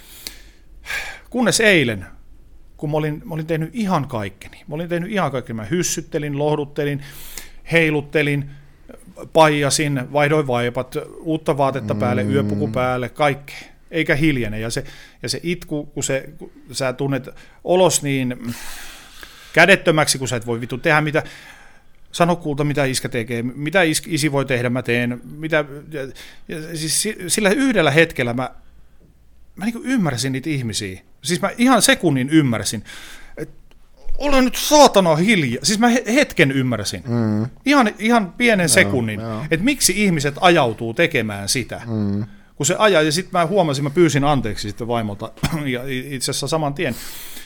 Kunnes eilen, kun mä olin, mä olin tehnyt ihan kaikkeni, mä olin tehnyt ihan kaikkeni, mä hyssyttelin, lohduttelin, heiluttelin, paijasin, vaihdoin vaipat, uutta vaatetta päälle, mm. yöpuku päälle, kaikkea, eikä hiljene. Ja se, ja se itku, kun, se, kun sä tunnet olos niin kädettömäksi, kun sä et voi vittu tehdä mitä, sano kulta, mitä iskä tekee, mitä is, isi voi tehdä, mä teen, mitä, ja, ja siis sillä yhdellä hetkellä mä, mä niin kuin ymmärsin niitä ihmisiä. Siis mä ihan sekunnin ymmärsin, että olen nyt saatana hiljaa. Siis mä hetken ymmärsin, mm. ihan, ihan pienen joo, sekunnin, joo. Että miksi ihmiset ajautuu tekemään sitä. Mm. Kun se ajaa, ja sitten mä huomasin, mä pyysin anteeksi sitten vaimolta, ja itse asiassa saman tien.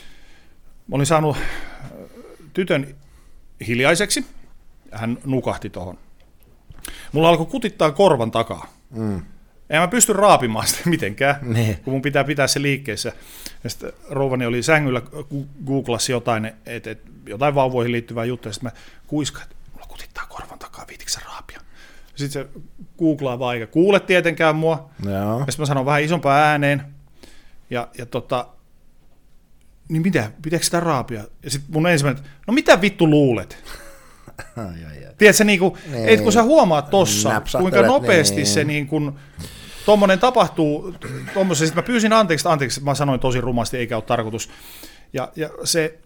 Mä olin saanut tytön hiljaiseksi, hän nukahti tuohon. Mulla alkoi kutittaa korvan takaa. Mm. En mä pysty raapimaan sitä mitenkään, ne. Kun mun pitää pitää se liikkeessä. Ja sitten rouvani oli sängyllä, googlasi jotain, et, et, jotain vauvoihin liittyvää juttua, ja sitten mä kuiskaan, että mulla kutittaa korvan takaa, viitikö sä raapia? Sitten se googlaa vaan, eikä kuule tietenkään mua. Joo. Ja sitten mä sanon vähän isompaan ääneen, ja, ja tota, niin mitä, pitääkö sitä raapia? Ja sitten mun ensimmäinen, no mitä vittu luulet? Ai, ai, ai. Tiedätkö, niin kuin, et kun sä huomaat tossa, kuinka nopeasti niin. Se niin kuin, tommonen tapahtuu, tommosen, sitten mä pyysin anteeksi, anteeksi, mä sanoin tosi rumasti, eikä ole tarkoitus, ja, ja se,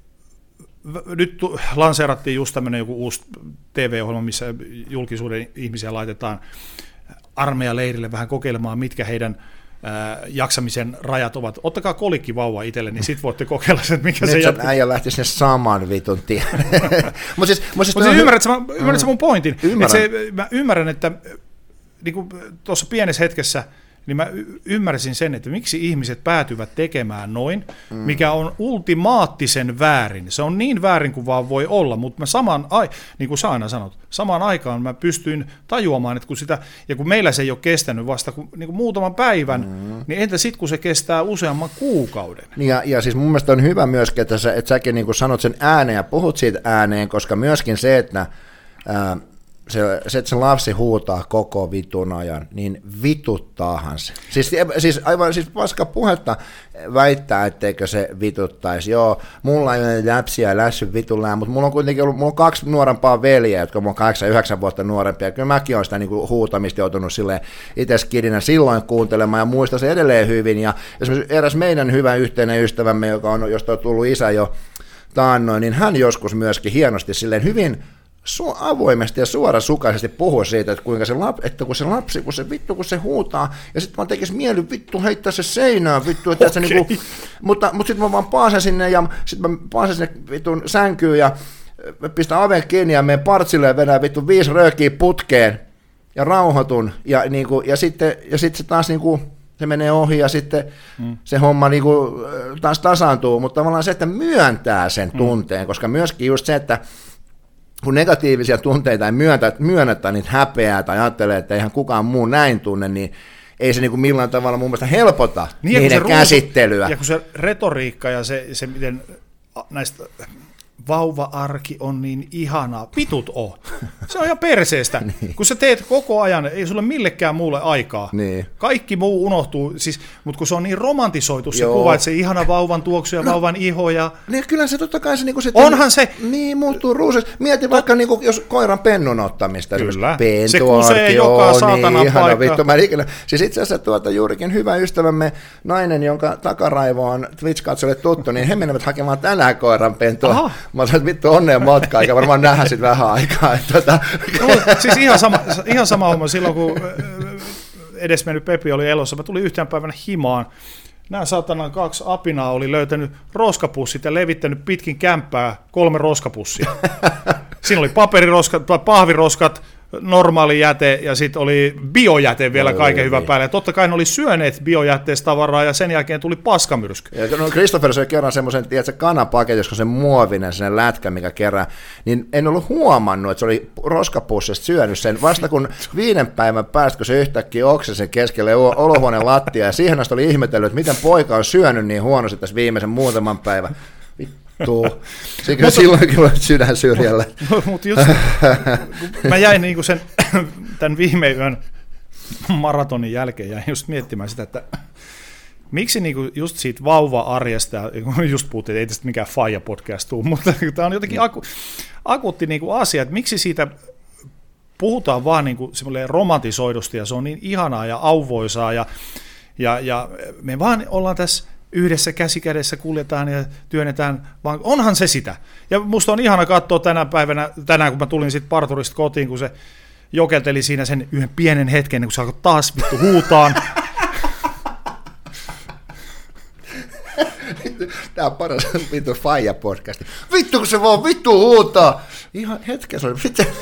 nyt lanseerattiin just tämmöinen joku uusi T V-ohjelma, missä julkisuuden ihmisiä laitetaan armeijaleirille vähän kokeilemaan, mitkä heidän Ää, jaksamisen rajat ovat. Ottakaa kolikki vauva itselle, niin sit voitte kokeilla sen, mikä nyt se jatkuu. Nyt äijä lähti sinne saman vitun tien. Mutta siis, mut siis mut siis ymmärrätkö mä, ymmärrätkö mun pointin? Ymmärrän. Se, mä ymmärrän, että niin tuossa pienessä hetkessä niin mä ymmärsin sen, että miksi ihmiset päätyvät tekemään noin, mm. mikä on ultimaattisen väärin. Se on niin väärin kuin vaan voi olla, mutta mä samaan, niin kuin sä aina sanot, samaan aikaan mä pystyin tajuamaan, että kun sitä, ja kun meillä se ei ole kestänyt vasta kun, niin kuin muutaman päivän, mm. niin entä sitten kun se kestää useamman kuukauden? Ja, ja siis mun mielestä on hyvä myöskin, että, sä, että säkin niin kuin sanot sen ääneen ja puhut siitä ääneen, koska myöskin se, että ää, Se, se, että se lapsi huutaa koko vitun ajan, niin vituttaahan se. Siis, siis aivan siis paska puhetta väittää, etteikö se vituttaisi. Joo, mulla ei ole läpsiä ja lässy vitullään, mutta mulla on kuitenkin ollut, mulla on kaksi nuorempaa veljeä, jotka on kahdeksan yhdeksän vuotta nuorempia. Kyllä mäkin olen sitä niin kuin huutamista joutunut itse skidinä silloin kuuntelemaan ja muistan se edelleen hyvin. Ja esimerkiksi eräs meidän hyvä yhteinen ystävämme, joka on, josta on tullut isä jo taannoin, niin hän joskus myöskin hienosti silleen hyvin Su- avoimesti ja suorasukaisesti puhua siitä, että kuinka se lapsi, että kun se lapsi, kun se vittu, kun se huutaa, ja sitten vaan tekisi mieli vittu heittää se seinään, vittu, että okay. se niinku, mutta, mutta sitten mä vaan paasen sinne, ja sitten mä paasen sinne vittun sänkyyn, ja pistän aven kiinni, ja menen partsille, ja vedän vittu viisi röökiä putkeen, ja rauhoitun, ja, niinku, ja sitten ja sit se taas niinku, se menee ohi, ja sitten mm. se homma niinku, taas tasaantuu, mutta tavallaan se, että myöntää sen tunteen, mm. koska myöskin just se, että kun negatiivisia tunteita ei myöntä, myönnetä niitä häpeää tai ajattelee, että eihän kukaan muu näin tunne, niin ei se niin kuin millään tavalla mun mielestä helpota niin, niiden käsittelyä. Ja kun se retoriikka ja se, se miten näistä vauva-arki on niin ihanaa, vitut on. Se on ihan perseestä. Niin. Kun sä teet koko ajan, ei sulle millekään muulle aikaa. Niin. Kaikki muu unohtuu, siis, mutta kun se on niin romantisoitu se Joo. kuva, että se ihana vauvan tuoksu ja no, vauvan iho. Ja niin kyllä se totta kai se... Niin sitten, onhan se... Niin, muuttuu ruuseksi. Mieti Tot... vaikka niin kuin, jos koiran pennun ottamista. Kyllä. Se kusee joka saatanan niin, paikka. Vittu, mä ikinä. Siis itse asiassa tuota, juurikin hyvä ystävämme nainen, jonka takaraivo on Twitch-katsolle tuttu, niin he menevät hakemaan tänään koiran pentua. Mä Mä sanoin, että vittu onnea matkaa, eikä varmaan nähdä sit vähän aikaa. Tota. No, siis ihan sama, ihan sama homma silloin, kun edesmennyt Pepi oli elossa. Mä tulin yhtenä päivänä himaan. Nämä saatanan kaksi apinaa oli löytänyt roskapussit ja levittänyt pitkin kämppää kolme roskapussia. Siinä oli paperiroskat, pahviroskat, normaali jäte ja sitten oli biojäte vielä no, kaiken hyvän niin. päälle. Ja totta kai ne oli syöneet biojätteestä tavaraa ja sen jälkeen tuli paskamyrsky. Ja no, Christopher söi kerran semmoisen, tiedätkö, kanapaketin, jossa on se muovinen, sen lätkä, mikä kerran, niin en ollut huomannut, että se oli roskapussista syönyt sen. Vasta kun viiden päivän päästä, kun se yhtäkkiä oksasi sen keskelle olohuoneen lattia, ja siihen asti oli ihmetellyt, että miten poika on syönyt niin huonosti tässä viimeisen muutaman päivän. Tuu. Sekä silloinkin oli sydän syrjällä. Mutta mut just, mä jäin niinku sen, tämän viime yön maratonin jälkeen jäin just miettimään sitä, että miksi niinku just siitä vauva-arjesta, just puhuttiin, ei tästä mikään faija-podcast tule, mutta tämä on jotenkin aku, akuutti niinku asia, että miksi siitä puhutaan vaan niinku semmoinen romantisoidusti ja se on niin ihanaa ja auvoisaa ja, ja, ja me vaan ollaan tässä yhdessä käsikädessä kuljetaan ja työnnetään, vaan onhan se sitä. Ja musta on ihana katsoa tänä päivänä, tänään kun mä tulin sitten parturista kotiin, kun se jokelteli siinä sen yhden pienen hetken, kun se alkoi taas vittu huutaan. Tää on paras vittu faija-podcasti. Vittu kun se vaan vittu huutaa. Ihan hetken se oli.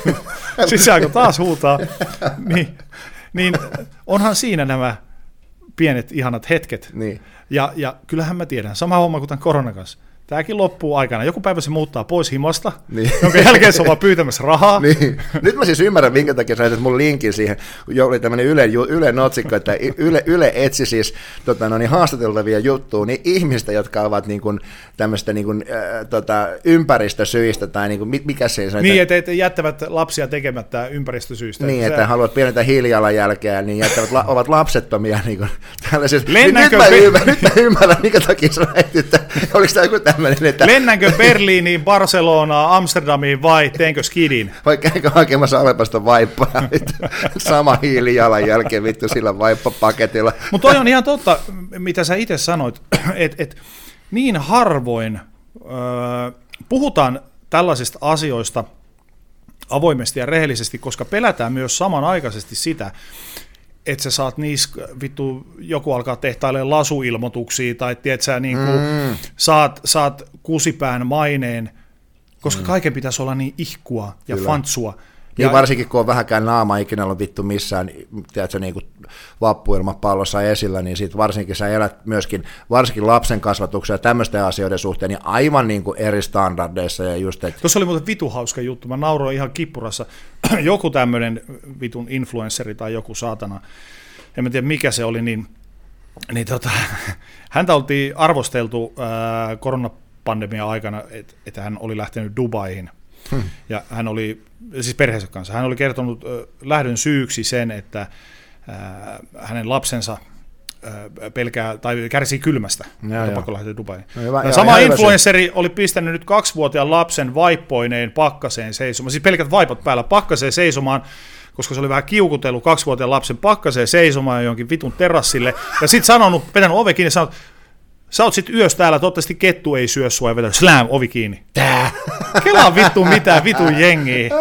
Siis se alkoi taas huutaa. Niin, niin onhan siinä nämä pienet ihanat hetket. Niin. Ja, ja kyllähän mä tiedän, sama homma kuin tämän koronan kanssa. Tämäkin loppuu aikana. Joku päivä se muuttaa pois himasta, niin. jonka jälkeen se on vaan pyytämässä rahaa. Niin. Nyt mä siis ymmärrän, minkä takia sä laitat mun linkin siihen. Jo oli tämmöinen Yle, Ylen otsikko, että Yle, Yle etsi siis tota, no niin, haastateltavia juttuja niin ihmistä, jotka ovat niin kuin, tämmöistä niin kuin, äh, tota, ympäristösyistä tai niin kuin, mikä se on. Niin, että, että jättävät lapsia tekemättä ympäristösyistä. Niin, että, että haluat pienentää hiilijalanjälkeä, niin jättävät, la, ovat lapsettomia. Niin kuin, Lennänkö nyt, nyt, mä ymmärrän, nyt mä ymmärrän, minkä takia sä lähtit, että oliko tämä joku tämmöinen. Että lennänkö Berliiniin, Barcelonaan, Amsterdamiin vai teenkö skidin? Vai käykö hakemassa Alepasta vaippaa? Sama hiilijalanjälkeen vittu sillä vaippapaketilla. Mutta toi on ihan totta, mitä sä itse sanoit, että et niin harvoin ö, puhutaan tällaisista asioista avoimesti ja rehellisesti, koska pelätään myös samanaikaisesti sitä, että sä saat niissä, vittu, joku alkaa tehtailemaan lasuilmoituksia, tai tiedät sä, niin kuin, mm. saat, saat kusipään maineen, koska mm. kaiken pitäisi olla niin ihkua ja Kyllä. fantsua. Niin ja varsinkin, kun on vähänkään naama ikinä ollut vittu missään, tiedätkö, niin kuin vappuilmapallossa esillä, niin sit varsinkin sä elät myöskin, varsinkin lapsen kasvatuksen ja tämmöisten asioiden suhteen, niin aivan niin kuin eri standardeissa. Ja just, et... Tuossa oli muuten vitu hauska juttu, mä nauroin ihan kippurassa, joku tämmöinen vitun influensseri tai joku saatana, en mä tiedä mikä se oli, niin, niin tota, häntä oltiin arvosteltu ää, koronapandemian aikana, että et hän oli lähtenyt Dubaihin. Hmm. Ja hän oli, siis perheensä kanssa, hän oli kertonut äh, lähdön syyksi sen, että äh, hänen lapsensa äh, pelkää tai kärsii kylmästä, ja, ja pakko lähteä Dubaihin. No, hyvä, ja sama influenssari oli pistänyt nyt kaksivuotiaan lapsen vaippoineen pakkaseen seisomaan, siis pelkät vaipat päällä pakkaseen seisomaan, koska se oli vähän kiukutellut kaksivuotiaan lapsen pakkaseen seisomaan jonkin vitun terassille, ja sitten sanonut, vetänyt oven kiinni ja sanonut, sä oot sit yössä täällä, toivottavasti kettu ei syö sua ja vetänyt slam, ovi kiinni. Tää. Kelaa vittu mitään, vitun jengiä.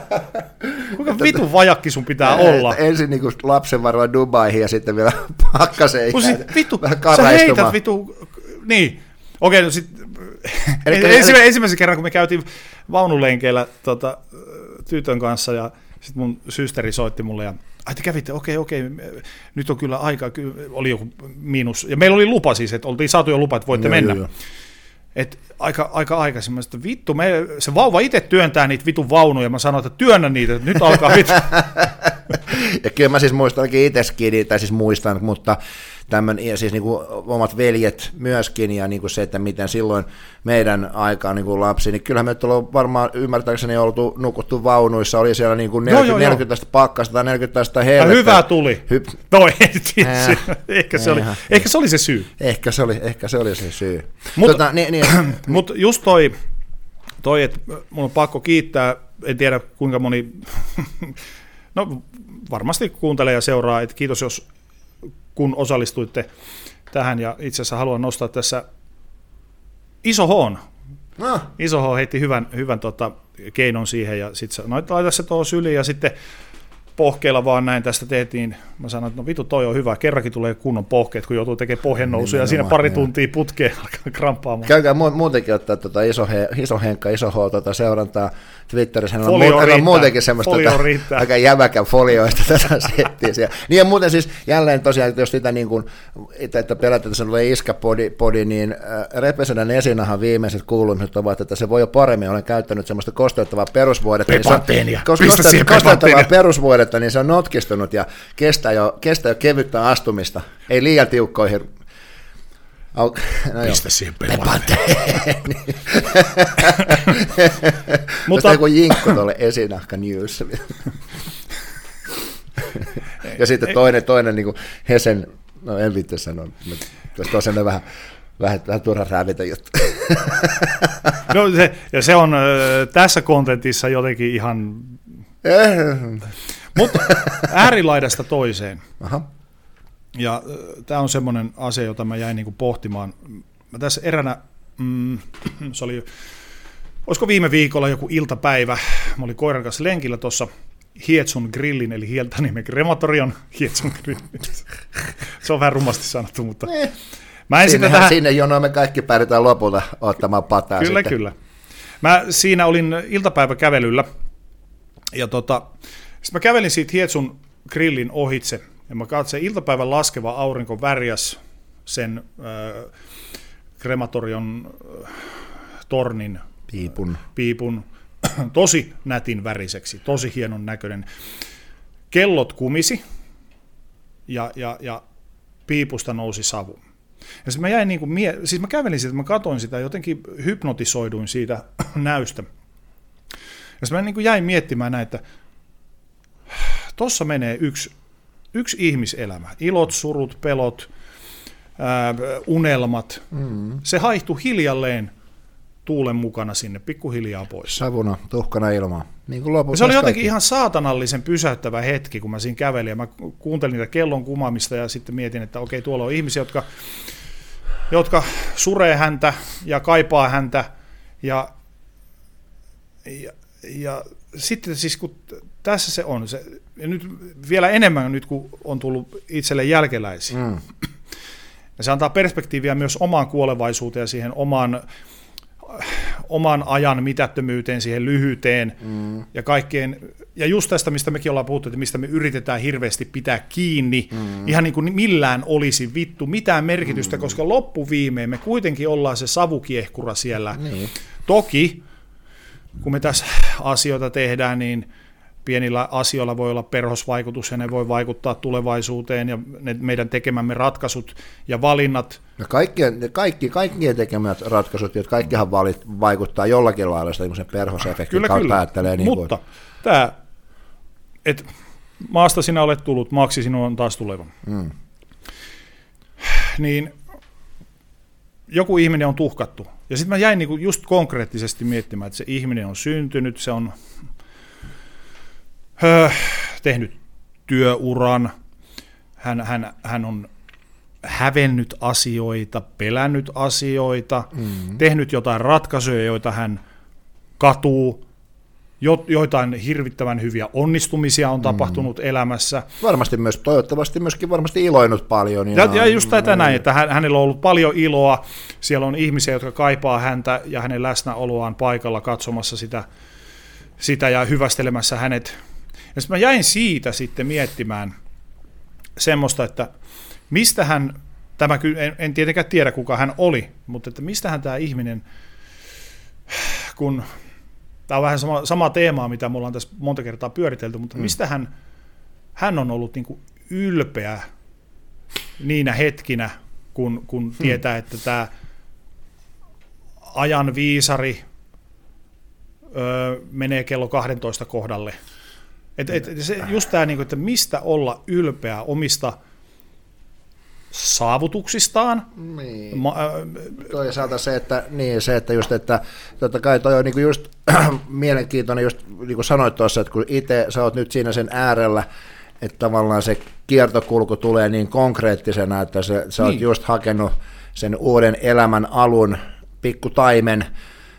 Kuinka vitun vajakki sun pitää olla? Ensin niin lapsen varoa Dubaihin ja sitten vielä pakkaseen. Vittu, sä heität vittu, niin. Okei, no sit ensimmäisen, ensimmäisen kerran, kun me käytiin vaunulenkeillä tota, tytön kanssa ja sitten mun systeri soitti mulle ja ai te kävitte, okei, okei, nyt on kyllä aika, oli joku miinus, ja meillä oli lupa siis, että oltiin saatu jo lupa, että voitte joo, mennä. Joo, joo. Et aika, aika aikaisemmin, että vittu, me, se vauva itse työntää niitä vitun vaunuja, ja mä sanoin, että työnnä niitä, että nyt alkaa vittu. Ja kyllä mä siis muistan itsekin, tai siis muistan, mutta tämmöinen, ja siis niin kuin omat veljet myöskin, ja niin kuin se, että miten silloin meidän aikaan niin kuin lapsi, niin kyllähän me ollaan varmaan ymmärtääkseni oltu nukuttu vaunuissa, oli siellä niin kuin neljäkymmentä, neljäkymmentä astetta pakkasta tai neljäkymmentä astetta helvettä. Hyvä tuli. Hy- no ei, äh, ehkä, se oli, ehkä se oli se syy. Ehkä se oli, ehkä se, oli se syy. Mutta tota, niin, niin, mut just toi, toi että mun on pakko kiittää, en tiedä kuinka moni, no varmasti kuuntelee ja seuraa, että kiitos jos kun osallistuitte tähän, ja itse asiassa haluan nostaa tässä iso hoon. No. Iso H heitti hyvän, hyvän tota, keinon siihen, ja sitten no, laita se tuohon syliin, ja sitten pohkeilla vaan näin tästä tehtiin. Mä sanoin, että no vitu, toi on hyvä. Kerrankin tulee kunnon pohkeet, kun joutuu tekemään pohjennousuja, ja siinä pari tuntia putkeen alkaa kramppaamaan. Käykää muutenkin ottaa tuota iso, he, iso Henkka, iso H tuota seurantaa Twitterissä. Hän on, folio mu- on muutenkin semmoista tota, aika jäväkän folioista tätä settiä siellä. Niin ja muuten siis jälleen tosiaan, jos sitä niin kuin, että pelätään, että se tulee iskäpodi, podi, niin äh, Repesedän esinahan viimeiset kuulumiset ovat, että se voi jo paremmin. Olen käyttänyt semmoista kosteuttavaa perusvuodetta. Pepanteenia. Niin kosteuttavaa perusvuodetta, niin se on notkistunut ja kestää jo, kestää jo kevyttä astumista. Ei liian tiukkoihin. Au, no pistä siihen pepanteeni. Mutta joku jinkku tuolle esinahka news. Ja sitten toinen, toinen niin kuin Hesen, no en vittu sanoa, koska tosiaan vähän, vähän, vähän turha räävitä juttu. No se, ja se on äh, tässä kontentissa jotenkin ihan... Mutta äärilaidasta toiseen. Aha. Ja äh, tämä on semmoinen asia, jota mä jäin niinku pohtimaan. Mä tässä eränä, mm, se oli, olisiko viime viikolla joku iltapäivä, mä olin koiran kanssa lenkillä tuossa Hietsun grillin, eli Hieltanimen krematorion Hietsun grillin. Se on vähän rumasti sanottu, mutta... Eh. Mä en Sinnehän, tähän... Sinne jonoin me kaikki päädytään lopulta ottamaan pataa. Kyllä, sitten. kyllä. Mä siinä olin iltapäiväkävelyllä, ja tota, sitten mä kävelin siitä Hietsun grillin ohitse, ja mä katsoin iltapäivän laskeva aurinko värjäs sen äh, krematorion äh, tornin piipun. piipun tosi nätin väriseksi, tosi hienon näköinen. Kellot kumisi, ja, ja, ja piipusta nousi savu. Ja siis mä jäin niin kuin mie- siis mä kävelin siitä, mä katoin sitä, jotenkin hypnotisoiduin siitä näystä. Ja mä niin kuin jäin miettimään näin, että tossa menee yksi, yksi ihmiselämä. Ilot, surut, pelot, ää, unelmat. Mm. Se haihtui hiljalleen tuulen mukana sinne, pikkuhiljaa pois. Savuna, tuhkana ilmaa. Niin kuin se oli jotenkin ihan saatanallisen pysäyttävä hetki, kun mä siinä kävelin, ja mä kuuntelin niitä kellon kumaamista, ja sitten mietin, että okei, tuolla on ihmisiä, jotka, jotka suree häntä ja kaipaa häntä, ja, ja, ja sitten siis kun tässä se on, se, ja nyt vielä enemmän nyt, kun on tullut itselle jälkeläisiä, mm. ja se antaa perspektiiviä myös omaan kuolevaisuuteen ja siihen omaan oman ajan mitättömyyteen, siihen lyhyyteen mm. ja kaikkeen, ja just tästä, mistä mekin ollaan puhuttu, että mistä me yritetään hirveästi pitää kiinni, mm. ihan niin kuin millään olisi vittu mitään merkitystä, mm. koska loppuviimeen me kuitenkin ollaan se savukiehkura siellä. Niin. Toki, kun me tässä asioita tehdään, niin pienillä asioilla voi olla perhosvaikutus, ja ne voi vaikuttaa tulevaisuuteen, ja ne meidän tekemämme ratkaisut ja valinnat. No kaikkien, kaikki, kaikkien tekemät ratkaisut, jotka kaikkihan valit, vaikuttaa jollakin lailla sitä perhosefektin kautta päättelee. Niin mutta tämä, että maasta sinä olet tullut, maaksi sinun on taas tuleva. Mm. Niin joku ihminen on tuhkattu. Ja sitten mä jäin niinku just konkreettisesti miettimään, että se ihminen on syntynyt, se on Höh, tehnyt työuran, hän, hän, hän on hävennyt asioita, pelännyt asioita, mm-hmm. tehnyt jotain ratkaisuja, joita hän katuu, jo, joitain hirvittävän hyviä onnistumisia on tapahtunut mm-hmm. elämässä. Varmasti myös, toivottavasti myöskin varmasti iloinut paljon. Ja, ja just tätä näin, että hän, hänellä on ollut paljon iloa, siellä on ihmisiä, jotka kaipaa häntä ja hänen läsnäoloaan paikalla katsomassa sitä, sitä ja hyvästelemässä hänet. Ja sitten mä jäin siitä sitten miettimään semmoista, että mistä hän, tämä en, en tietenkään tiedä kuka hän oli, mutta että mistähän tämä ihminen, kun tämä on vähän sama, sama teemaa, mitä me ollaan tässä monta kertaa pyöritelty, mutta mm. mistä hän, hän on ollut niin kuin ylpeä niinä hetkinä, kun, kun hmm. tietää, että tämä ajan viisari öö, menee kello kahdentoista kohdalle. Et, et, se, just tämä, että mistä olla ylpeä omista saavutuksistaan. Niin. Ma, äh, Toisaalta se, että, niin, se, että, just, että totta kai toi on niin just mielenkiintoinen, just niin kuin sanoit tuossa, että kun itse sä oot nyt siinä sen äärellä, että tavallaan se kiertokulku tulee niin konkreettisena, että se, sä oot niin. just hakenut sen uuden elämän alun, pikkutaimen,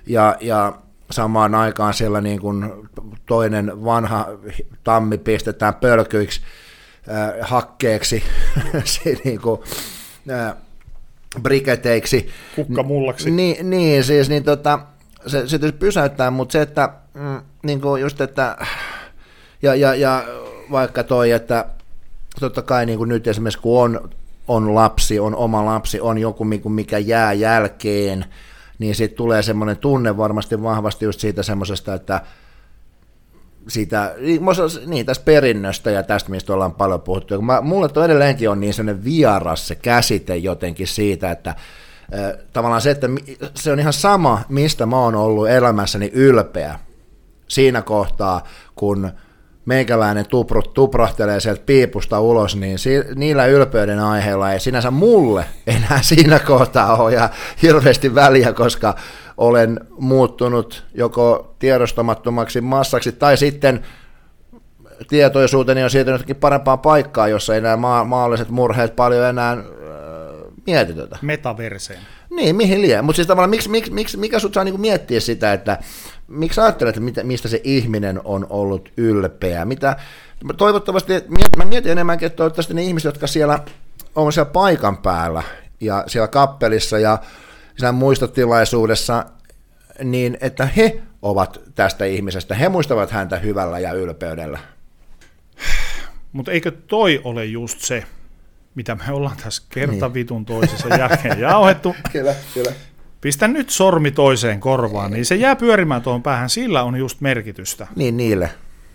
ja, ja samaan aikaan siellä niin kuin toinen vanha tammi pistetään pölkyiksi, äh, hakkeeksi, niin kuin, äh, briketeiksi. Kukkamullaksi. Niin, niin siis niin tota, se, se pysäyttää, mutta se, että mm, niin kuin just, että ja, ja, ja vaikka toi, että totta kai niin kuin nyt esimerkiksi kun on, on lapsi, on oma lapsi, on joku mikä jää jälkeen, niin siitä tulee semmoinen tunne varmasti vahvasti just siitä semmoisesta, että siitä, niin tästä perinnöstä ja tästä, mistä ollaan paljon puhuttu. Mä, mulle toi edelleenkin on niin sellainen vieras se käsite jotenkin siitä, että äh, tavallaan se, että se on ihan sama, mistä mä oon ollut elämässäni ylpeä siinä kohtaa, kun meikäläinen tuprut, tuprahtelee sieltä piipusta ulos, niin si, niillä ylpeyden aiheilla ei sinänsä mulle enää siinä kohtaa ole ja hirveästi väliä, koska olen muuttunut joko tiedostamattomaksi massaksi tai sitten tietoisuuteni on siirtynyt jotenkin parempaan paikkaan, jossa ei nämä maa, maalliset murheet paljon enää äh, mietitytä. Metaverseen. Niin, mihin liian. Mutta siis tavallaan, miksi, miksi, miksi, mikä sut saa niinku miettiä sitä, että miksi ajattelet, että mistä se ihminen on ollut ylpeä? Mitä, toivottavasti, mä mietin enemmänkin, että toivottavasti ne ihmiset, jotka siellä on siellä paikan päällä ja siellä kappelissa ja siinä muistotilaisuudessa, niin että he ovat tästä ihmisestä, he muistavat häntä hyvällä ja ylpeydellä. Mutta eikö toi ole just se, mitä me ollaan tässä kerta vitun toisessa jälkeen jauhettu? Kyllä, kyllä. Pistä nyt sormi toiseen korvaan, niin se jää pyörimään tuohon päähän, sillä on just merkitystä. Niin, niille.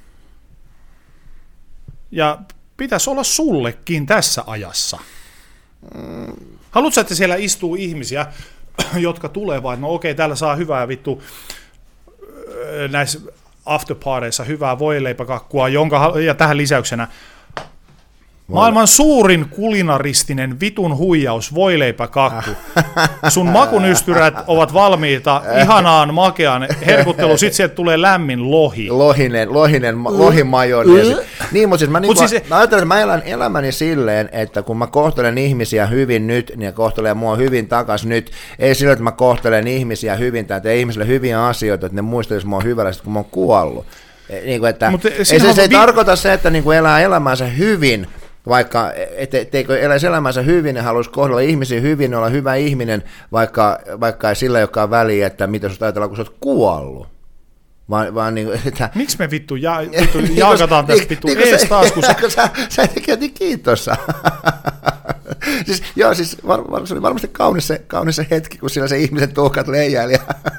Ja pitäisi olla sullekin tässä ajassa. Haluatko, että siellä istuu ihmisiä, jotka tulee vaan, no okei, täällä saa hyvää vittu näissä afterparteissa hyvää voileipäkakkua, jonka, ja tähän lisäyksenä maailman suurin kulinaristinen vitun huijaus, voileipäkakku. Sun makunystyrät ovat valmiita ihanaan makean herkuttelu, sit sieltä tulee lämmin lohi. Lohinen, lohinen, lohimajoneesi. Niin, mutta siis mä, niin siis, mä ajattelen, että mä elän elämäni silleen, että kun mä kohtelen ihmisiä hyvin nyt, niin ne kohtelee mua hyvin takas nyt. Ei sillä, että mä kohtelen ihmisiä hyvin tai teen ihmisille hyviä asioita, että ne muistelisivat mua hyvällä, kun mä oon kuollut. Niin kuin, että, ei se, se ei vi- tarkoita se, että niin kuin elää elämänsä hyvin, vaikka etteikö eläisi elämänsä hyvin ja haluaisi kohdella ihmisiä hyvin, olla hyvä ihminen, vaikka, vaikka ei sillä joka väliä, että mitä sinut ajatellaan, kun sä oot kuollut. Vaan, vaan niin, että, miksi me vittu, ja, vittu jaakataan tästä vittu ees taas, kun sä... sä, sä tekin kiitossa. siis, joo, siis var, var, se oli varmasti kaunis se, kaunis se hetki, kun siellä se ihmisen tuhkat leijaili.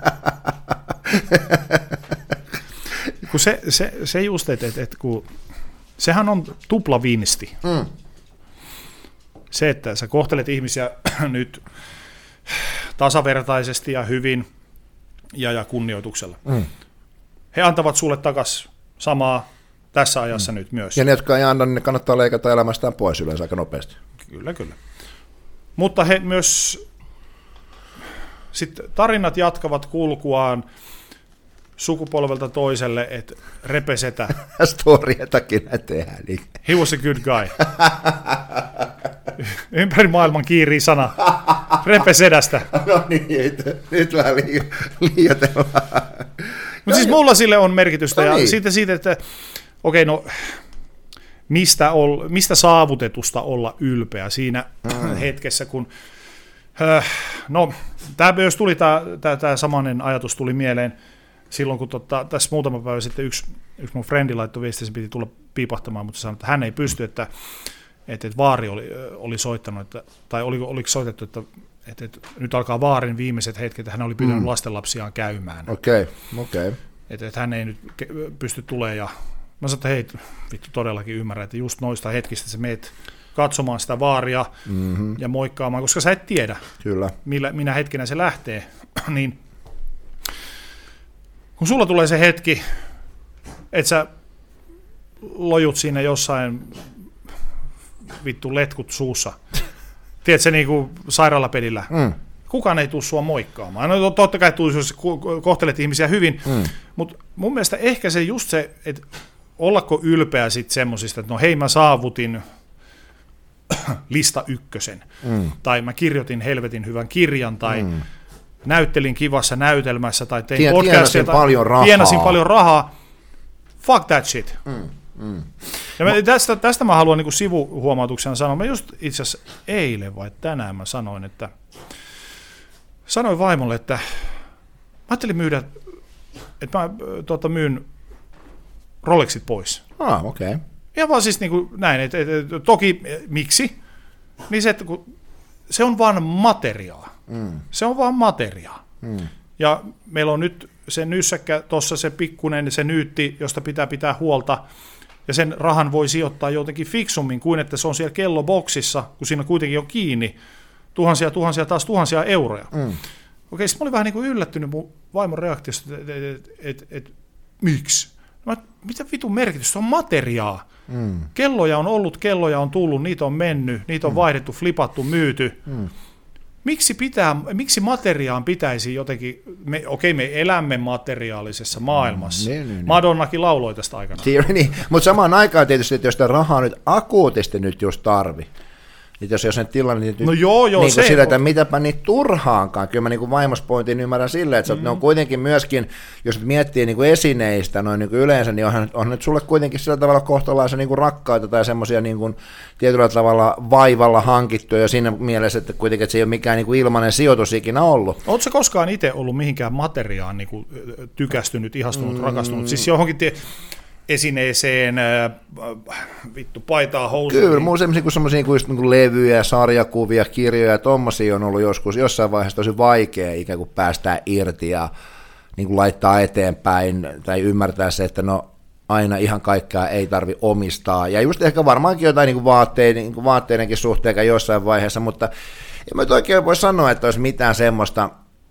kun se, se, se just, että et, et, kun... Sehän on tupla vinsti. Mm. Se, että sä kohtelet ihmisiä nyt tasavertaisesti ja hyvin ja, ja kunnioituksella. Mm. He antavat sulle takas samaa tässä ajassa mm. nyt myös. Ja ne, jotka ei anna, niin ne kannattaa leikata elämästään pois yleensä aika nopeasti. Kyllä, kyllä. Mutta he myös, sitten tarinat jatkavat kulkuaan sukupolvelta toiselle, että repesetä. Storietakin tehdään. Niin. He was a good guy. Ympäri maailman kiirii sana. Repesedästä. No niin, nyt vähän liioitellaan. Mutta siis mulla sille on merkitystä. No ja niin. Siitä, siitä, että okei, okay, no mistä, ol, mistä saavutetusta olla ylpeä siinä mm. hetkessä, kun äh, no, tämä myös tuli, tämä samainen ajatus tuli mieleen, silloin kun tota, tässä muutama päivä sitten yksi, yksi mun frendi laittoi viesti, se piti tulla piipahtamaan, mutta sanoi, että hän ei pysty, että, että, että vaari oli, oli soittanut, että, tai oliko, oliko soitettu, että, että, että nyt alkaa vaarin viimeiset hetket, että hän oli pyytänyt mm. lastenlapsiaan käymään. Okei, okay, okei. Okay. Että, että hän ei nyt pysty tulemaan, ja mä sanoin, että hei, vittu todellakin ymmärrän, että just noista hetkistä sä meet katsomaan sitä vaaria mm-hmm. ja moikkaamaan, koska sä et tiedä, Kyllä. Millä, minä hetkenä se lähtee, niin kun sulla tulee se hetki, että sä lojut siinä jossain vittu letkut suussa, tiedätkö, niin kuin sairaalapedillä, mm. kukaan ei tule sua moikkaamaan. No totta kai tuu, jos kohtelet ihmisiä hyvin, mm. mutta mun mielestä ehkä se just se, että ollako ylpeä sitten semmosista, että no hei, mä saavutin lista ykkösen, mm. tai mä kirjoitin helvetin hyvän kirjan, tai mm. näyttelin kivassa näytelmässä tai tein Tien, podcastia. Tai paljon rahaa. Tienasin paljon rahaa. Fuck that shit. Mm, mm. Ja mä, tästä, tästä mä haluan niin kuin sivuhuomautuksena sanoa. Mä just itse asiassa eilen vai tänään mä sanoin, että sanoin vaimolle, että mä ajattelin myydä, että mä tuota, myyn Rolexit pois. Ah, okei. Okay. Ja vaan siis niin kuin näin, että, että, että toki miksi? Niin se, että kun se on vaan materiaa. Mm. Se on vaan materiaa. Mm. Ja meillä on nyt se nyssäkkä, tuossa se pikkunen, se nyytti, josta pitää pitää huolta, ja sen rahan voi sijoittaa jotenkin fiksummin kuin että se on siellä kelloboksissa, kun siinä kuitenkin on kiinni tuhansia, tuhansia, taas tuhansia euroja. Mm. Okei, sitten mä olin vähän niin kuin yllättynyt mun vaimon reaktiosta, että et, et, et, et, miksi? Mä, mitä vitun merkitys? Se on materiaa. Mm. Kelloja on ollut, kelloja on tullut, niitä on mennyt, niitä on mm. vaihdettu, flipattu, myyty. Mm. Miksi, pitää, miksi materiaan pitäisi jotenkin, me, okei me elämme materiaalisessa maailmassa, mm, niin, niin, Madonnakin lauloi tästä aikana. Niin, mutta samaan aikaan tietysti, että jos sitä rahaa nyt akuutisti nyt just tarvii, niin jos, jos ne tilanne nyt, no joo, joo, niin se sillä, että mitäpä niitä turhaankaan, kyllä mä niin vaimospointin ymmärrän silleen, että mm. ne on kuitenkin myöskin, jos nyt miettii niin kuin esineistä noin niin kuin yleensä, niin onhan, onhan nyt sulle kuitenkin sillä tavalla kohtalaisen niin kuin rakkaita tai semmoisia niin kuin tietyllä tavalla vaivalla hankittuja jo siinä mielessä, että kuitenkin että se ei ole mikään niin kuin ilmainen sijoitus ikinä ollut. Oletko koskaan itse ollut mihinkään materiaan niin kuin tykästynyt, ihastunut, mm. rakastunut, siis johonkin tie- esineeseen, äh, vittu, paitaa, housuja. Kyllä, mulla semmoisia semmoisia kuin niin levyjä, sarjakuvia, kirjoja ja tommosia on ollut joskus jossain vaiheessa tosi vaikea ikään kuin päästää irti ja niin kuin laittaa eteenpäin tai ymmärtää se, että no aina ihan kaikkea ei tarvi omistaa. Ja just ehkä varmaankin jotain niin kuin vaatteiden, niin kuin vaatteidenkin suhteen jossain vaiheessa, mutta en mä oikein voi sanoa, että olisi mitään semmoista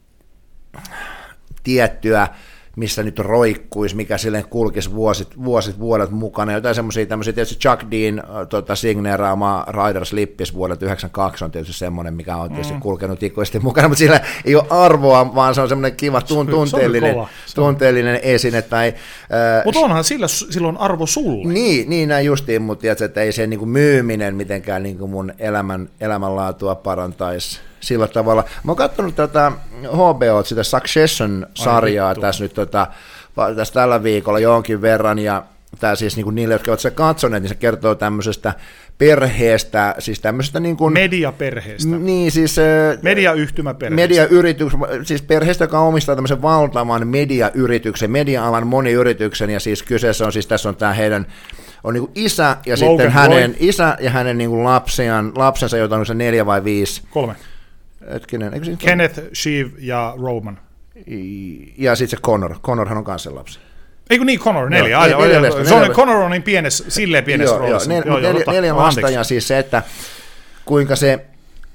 tiettyä, missä nyt roikkuisi, mikä silleen kulkisi vuosit, vuosit vuodet mukana. Jotain semmoisia tämmöisiä, tietysti Chuck Dean tota, signeeraama Riders Lippis vuodelta yhdeksänkymmentäkaksi on tietysti semmoinen, mikä on tietysti mm. kulkenut ikuisesti mukana, mutta sillä ei ole arvoa, vaan se on semmoinen kiva tun, tunteellinen, tunteellinen esine. Tai, äh, mutta onhan sillä silloin arvo sulle. Niin, niin näin justiin, mutta tiedätkö, että ei se niin kuin myyminen mitenkään niin kuin mun elämän, elämänlaatua parantaisi. Sillä tavalla. Mä oon katsonut tätä H B O, sitä Succession-sarjaa tässä nyt tota, tässä tällä viikolla jonkin verran, ja tämä siis niin kuin niille, jotka ovat se katsoneet, niin se kertoo tämmöisestä perheestä, siis tämmöisestä niin kuin mediaperheestä. Niin, siis mediayhtymäperheestä. Mediayritys, siis perheestä, joka omistaa tämmöisen valtavan mediayrityksen, media-alan moniyrityksen, ja siis kyseessä on siis, tässä on tämä heidän on niin kuin isä ja Logan sitten hänen Roy. isä ja hänen niin kuin lapsiaan, lapsensa, jota on se neljä vai viisi. Kolme. Hetkinen, eikö Kenneth, Sheev ja Roman. Ja sitten se Connor. Connorhan on kanssa lapsi. Eikö niin, Connor, neljä. Joo, neljä, neljä, neljä, neljä Connor on niin pienessä, silleen pienessä joo, roolissa. Joo, neljä, neljä, neljä lasta ja siis se, että kuinka se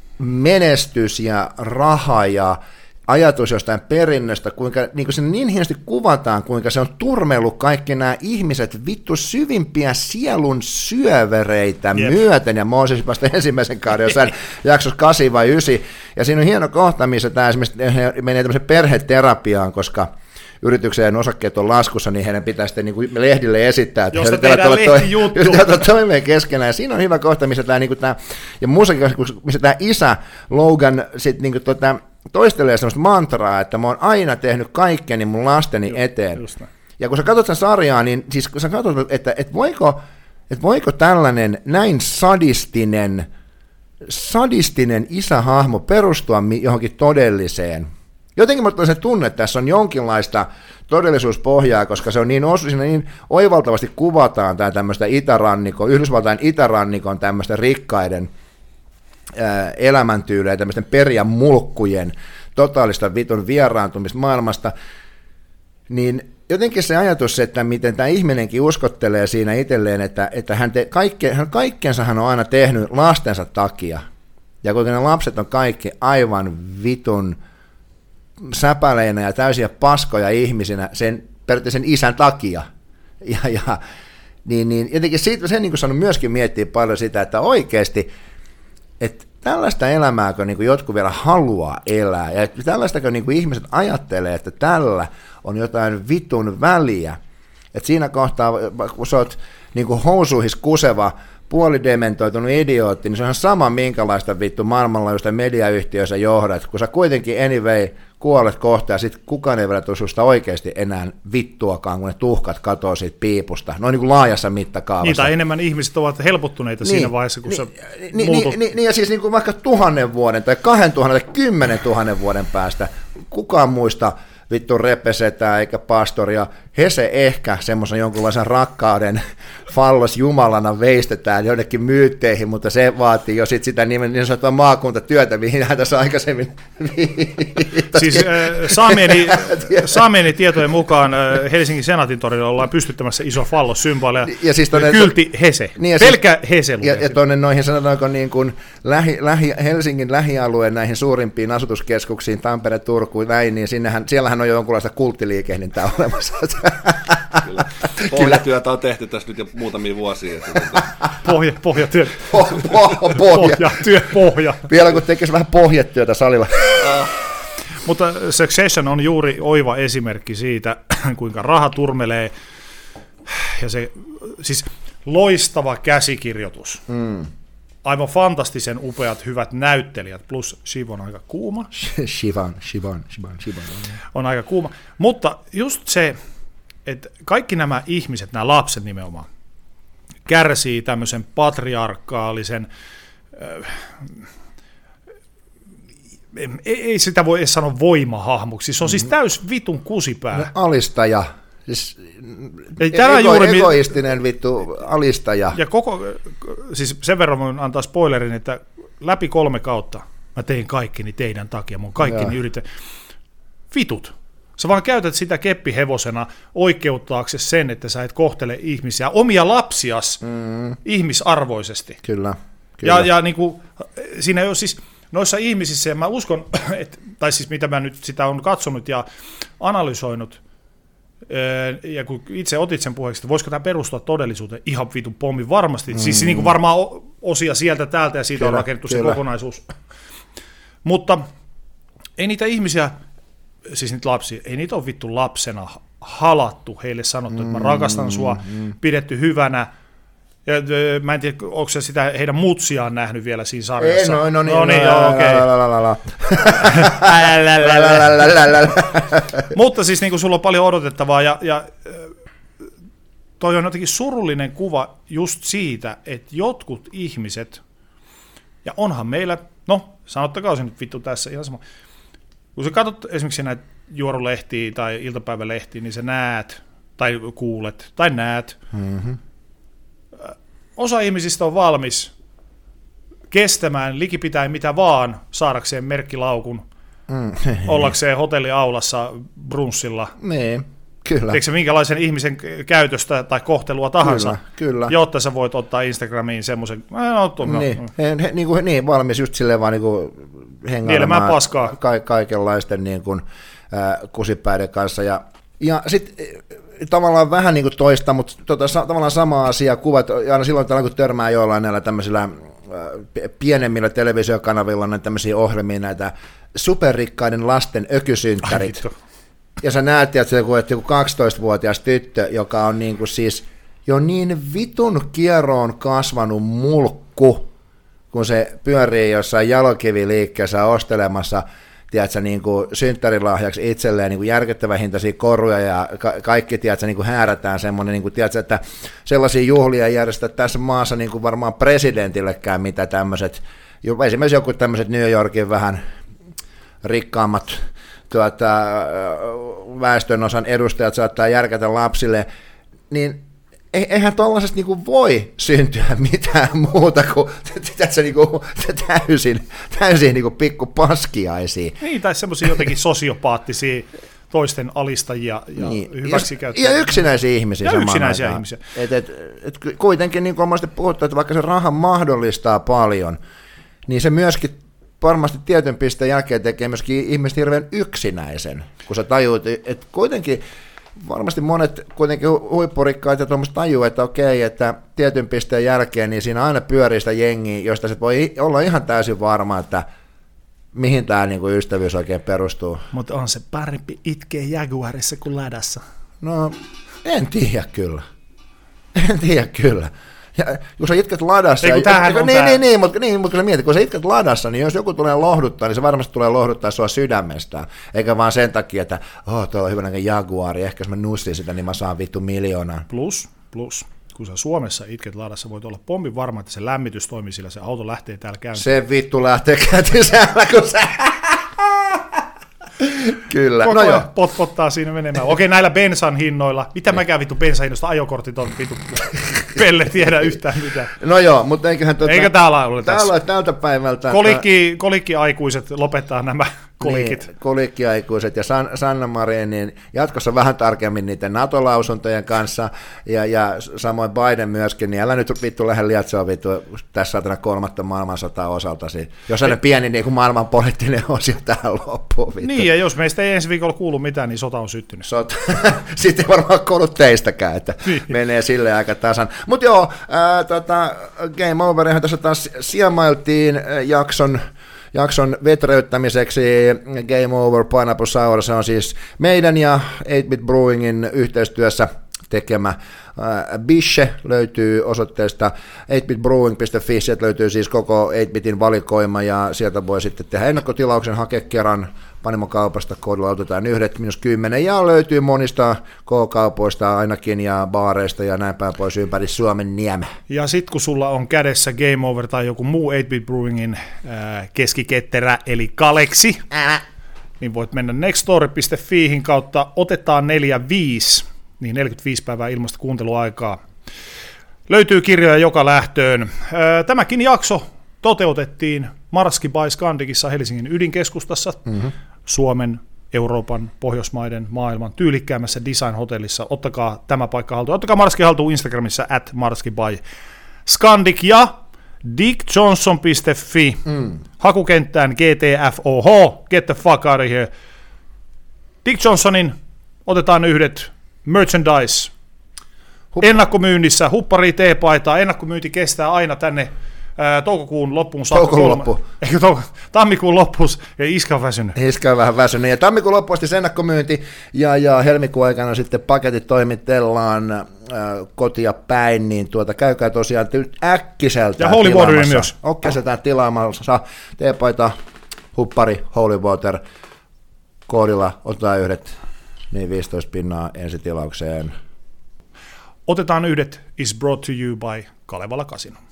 menestys ja raha ja ajatus jostain perinnöstä, kuinka niin se niin hienosti kuvataan, kuinka se on turmellut kaikki nämä ihmiset vittu syvimpiä sielun syövereitä yep. myöten, ja mä oon siis vasta ensimmäisen kauden jossain jaksossa kahdeksan vai yhdeksän, ja siinä on hieno kohta, missä tämä esimerkiksi menee tämmöiseen perheterapiaan, koska yrityksen osakkeet on laskussa, niin heidän pitää sitten niin kuin lehdille esittää, että josta tehdään lehtijuttu. Yritetään toimeen keskenään. Ja siinä on hyvä kohta, missä tämä, niin kuin tämä ja muussakin, missä tämä isä Logan sitten niin kuin tuota, toistelee sellaista mantraa, että mä oon aina tehnyt kaikkeni mun lasteni just, eteen. Just ja kun sä katsot sen sarjaa, niin siis kun sä katsot, että, että, voiko, että voiko tällainen näin sadistinen, sadistinen isähahmo perustua johonkin todelliseen. Jotenkin mä sen tunne, että tässä on jonkinlaista todellisuuspohjaa, koska se on niin, osu, siinä niin oivaltavasti kuvataan tämä tämmöistä itärannikon, Yhdysvaltain itärannikon tämmöistä rikkaiden ää, elämäntyylejä, tämmöisten perjämulkkujen totaalista vitun vieraantumista maailmasta, niin jotenkin se ajatus, että miten tämä ihminenkin uskottelee siinä itselleen, että, että hän, te, kaikke, hän kaikkensa hän on aina tehnyt lastensa takia, ja kuinka ne lapset on kaikki aivan vitun säpäleinä ja täysiä paskoja ihmisinä sen periaatteessa sen isän takia. Ja, ja, niin, niin, jotenkin siitä sen niin kuin sanon myöskin miettiä paljon sitä, että oikeasti, että tällaista elämääkö niin kuin jotkut vielä haluaa elää, ja tällaistako niin kuin ihmiset ajattelee, että tällä on jotain vitun väliä, että siinä kohtaa, kun sä oot niin kuin housuihis kuseva, puolidementoitunut idiootti, niin se on ihan sama, minkälaista vittu maailmanlaajuista mediayhtiöä sä johdat, kun sä kuitenkin anyway kuolet kohta ja sitten kukaan ei vielä tule susta oikeasti enää vittuakaan, kun ne tuhkat katoo siitä piipusta. Noin niin kuin laajassa mittakaavassa. Niitä enemmän ihmiset ovat helpottuneita niin, siinä vaiheessa, kun niin, se niin, muutut. Niin, niin, ja siis niin kuin vaikka tuhannen vuoden tai kahden tuhannen tai kymmenen tuhannen vuoden päästä kukaan muista vittu repesetää eikä pastoria. He se ehkä semmoisen jonkunlaisen rakkauden fallos jumalana veistetään jonnekin myytteihin, mutta se vaatii jo sit sitä nimen niin sanottua maakuntatyötä, mihin hän tässä aikaisemmin Siis äh, saamieni, saamieni tietojen mukaan äh, Helsingin Senaatin torilla ollaan pystyttämässä iso fallos-symbolia, ja siis tonne, kylti Hese, ja pelkkä siis, Hese ja, ja tuonne noihin sanotaanko niin kuin lähi, lähi, Helsingin lähialueen näihin suurimpiin asutuskeskuksiin, Tampere, Turku, näin, niin sinnehän, siellähän on jo jonkunlaista kulttiliikehdintää olemassa. Kyllä. Pohjatyötä on tehty tässä nyt jo muutamia vuosia. Pohja, pohjatyö. Po, po, pohja. Pohjatyö, pohja. Vielä kun tekisi vähän pohjatyötä salilla. Mutta Succession on juuri oiva esimerkki siitä, kuinka raha turmelee, ja se siis loistava käsikirjoitus. Mm. Aivan fantastisen upeat, hyvät näyttelijät, plus Shiv on aika kuuma. Shivan, Shivan, Shivan, Shivan. On aika kuuma, mutta just se, että kaikki nämä ihmiset, nämä lapset nimenomaan, kärsii tämmöisen patriarkaalisen, äh, ei, ei sitä voi edes sanoa voimahahmoksi, se on siis täys vitun kusipää. No, alistaja. Siis ego, juuri egoistinen vittu alistaja. Ja koko, siis sen verran voin antaa spoilerin, että läpi kolme kautta mä tein kaikkini teidän takia, mun kaikkini yritän. Vitut. Sä vaan käytät sitä keppihevosena oikeuttaaksesi sen, että sä et kohtele ihmisiä, omia lapsias mm. ihmisarvoisesti. Kyllä. Kyllä. Ja, ja niin kuin, siinä ei ole siis noissa ihmisissä, ja mä uskon, että, tai siis mitä mä nyt sitä on katsonut ja analysoinut, ja kun itse otit sen puheeksi, että voisiko tämä perustua todellisuuteen, ihan vitun pommi varmasti, mm. siis niin kuin varmaan osia sieltä täältä ja siitä kyllä, on rakennettu kyllä. se kokonaisuus. Mutta ei niitä ihmisiä, siis niitä lapsia, ei niitä ole vittu lapsena halattu, heille sanottu, mm, että mä rakastan sua, mm. pidetty hyvänä. Ja, mä en tiedä, onko se sitä heidän mutsiaan nähnyt vielä siinä sarjassa. Ei, no, no niin, no niin, joo, okei. Mutta siis niin kuin sulla on paljon odotettavaa, ja, ja toi on jotenkin surullinen kuva just siitä, että jotkut ihmiset, ja onhan meillä, no sanottakaa se nyt vittu tässä ihan sama, kun sä katsot esimerkiksi näitä juorulehtiä tai iltapäivälehtiä, niin sä näet, tai kuulet, tai näet, mm-hmm. osa ihmisistä on valmis kestämään likipitäen mitä vaan saadakseen merkkilaukun, mm. ollakseen hotelliaulassa brunssilla. Niin, kyllä. Tiedätkö minkälaisen ihmisen käytöstä tai kohtelua tahansa, kyllä, kyllä. jotta sä voit ottaa Instagramiin semmoisen, no, no, niin, he, he, niin, kuin, niin, valmis just silleen vaan niin hengailemaan ka- kaikenlaisten niin kuin, äh, kusipäiden kanssa. Ja, ja sitten tavallaan vähän niin kuin toista, mutta tota, sa- tavallaan sama asia kuvat, aina silloin kun törmää jollain näillä tämmöisillä äh, pienemmillä televisiokanavilla näitä tämmöisiä ohjelmia, näitä superrikkaiden lasten ökysynttärit. Ai, ja sä näet, että joku, että joku kaksitoistavuotias tyttö, joka on niin kuin siis jo niin vitun kieroon kasvanut mulkku, kun se pyörii jossain jalokiviliikkeessä ostelemassa, tiedätkö, niin kuin synttärilahjaksi itselleen niin kuin järkyttävän hintaisia koruja ja ka- kaikki, tiedätkö, niin kuin häärätään semmoinen, niin kuin, tiedätkö, että sellaisia juhlia ei järjestä tässä maassa niin kuin varmaan presidentillekään, mitä tämmöiset, esimerkiksi joku tämmöiset New Yorkin vähän rikkaammat tuota, väestönosan edustajat saattaa järkätä lapsille, niin eihän tuollaisesta niinku voi syntyä mitään muuta kuin tiedätkö, niinku, täysin, täysin niinku pikku paskiaisia. Niin, tai semmoisia jotenkin sosiopaattisia toisten alistajia ja niin, hyväksikäyttäjiä. Ja, ja yksinäisiä ihmisiä. Ja yksinäisiä aikaan. ihmisiä. Et, et, et, kuitenkin niin kuin on puhuttu, että vaikka se raha mahdollistaa paljon, niin se myöskin varmasti tietyn pisteen jälkeen tekee myöskin ihmiset hirveän yksinäisen, kun sä tajuut, että kuitenkin varmasti monet kuitenkin huippurikkaat ja tuommoista tajuu, että okei, että tietyn pisteen jälkeen niin siinä aina pyörii sitä jengiä, josta sit voi olla ihan täysin varma, että mihin tämä niinku ystävyys oikein perustuu. Mutta on se parempi itkeä Jaguarissa kuin Ladassa. No, en tiedä kyllä. En tiedä kyllä. Ja, kun sä itket ladassa, Ei, kun tämähän ja, on niin, tää. niin, niin, mutta, niin, mutta kun sä mietit, kun sä itket ladassa, niin jos joku tulee lohduttaa, niin se varmasti tulee lohduttaa sua sydämestään, eikä vaan sen takia, että oh, tuolla on hyvänäkin Jaguari, ehkä jos mä nussin sitä, niin mä saan vittu miljoonan. Plus, plus, kun sä Suomessa itket ladassa, voit olla pommin varma, että se lämmitys toimii, sillä se auto lähtee täällä käyntiin. Se vittu lähtee kätisäällä, kun sä... Kyllä, Koko no joo. ajan potpottaa siinä menemään. Okei, näillä bensan hinnoilla. Mitä mäkään vittu bensan hinnoista, ajokortit on vittu pelle tiedä yhtään mitään. No joo, mutta eiköhän... Tuota, Eikä täällä ole tässä. Täällä on tältä päivältä... Kolikki, kolikki-aikuiset lopettaa nämä kolikit. Niin, kolikkiaikuiset ja San, Sanna Marin, niin jatkossa vähän tarkemmin niiden NATO-lausuntojen kanssa, ja, ja samoin Biden myöskin, niin älä nyt vittu lähde lietsoa vittu tässä saatana kolmatta maailmansotaa osaltasi. Jos on pieni niin kuin maailmanpoliittinen osio tähän loppuun. Vittu. Niin, ja jos meistä ei ensi viikolla kuulu mitään, niin sota on syttynyt. Sot, sitten ei varmaan kuulu teistäkään, että niin. menee silleen aika tasan. Mutta joo, ää, tota, Game Overihan tässä taas siemailtiin jakson, jakson vetreyttämiseksi. Game Over Pineapple Sour, se on siis meidän ja eight bit Brewingin yhteistyössä tekemä. Bishe löytyy osoitteesta eight bit brewing piste fi, sieltä löytyy siis koko eight bitin valikoima, ja sieltä voi sitten tehdä ennakkotilauksen, hakea kerran Panimo-kaupasta, koodilla otetaan yhdet minus kymmenen, ja löytyy monista K-kaupoista ainakin, ja baareista, ja näin päin pois ympäri Suomen niemeä. Ja sit kun sulla on kädessä Game Over tai joku muu eight bit Brewingin äh, keskiketterä, eli Kaleksi, Älä. niin voit mennä nextstory piste fiihin kautta otetaan neljäkymmentäviisi, niin neljäkymmentäviisi päivää ilmasta kuunteluaikaa. Löytyy kirjoja joka lähtöön. Tämäkin jakso toteutettiin Marski by Scandicissa Helsingin ydinkeskustassa, mm-hmm. Suomen, Euroopan, Pohjoismaiden, maailman tyylikkäämmässä design-hotellissa. Ottakaa tämä paikka haltuun. Ottakaa Marski haltuun Instagramissa at Marski by Scandic ja dick johnson piste fi. Mm. Hakukenttään G T F O H, get the fuck out of here. Dick Johnsonin otetaan yhdet merchandise. Hup- Ennakkomyynnissä, huppari teepaitaa, ennakkomyynti kestää aina tänne ää, toukokuun loppuun saakka. Toukokuun loppuun. Eikö touko, tammikuun loppuun, ja Iska on väsynyt. Iska on vähän väsynyt, ja tammikuun loppuun asti ennakkomyynti, ja, ja helmikuun aikana sitten paketit toimitellaan äh, kotia päin, niin tuota, käykää tosiaan äkkiseltään ja Holy Water myös. Äkkiseltään tilaamassa teepaita, huppari, Holy Water, koodilla otetaan yhdet, niin viisitoista pinnaa ensitilaukseen. Otetaan yhdet is brought to you by Kalevala Casino.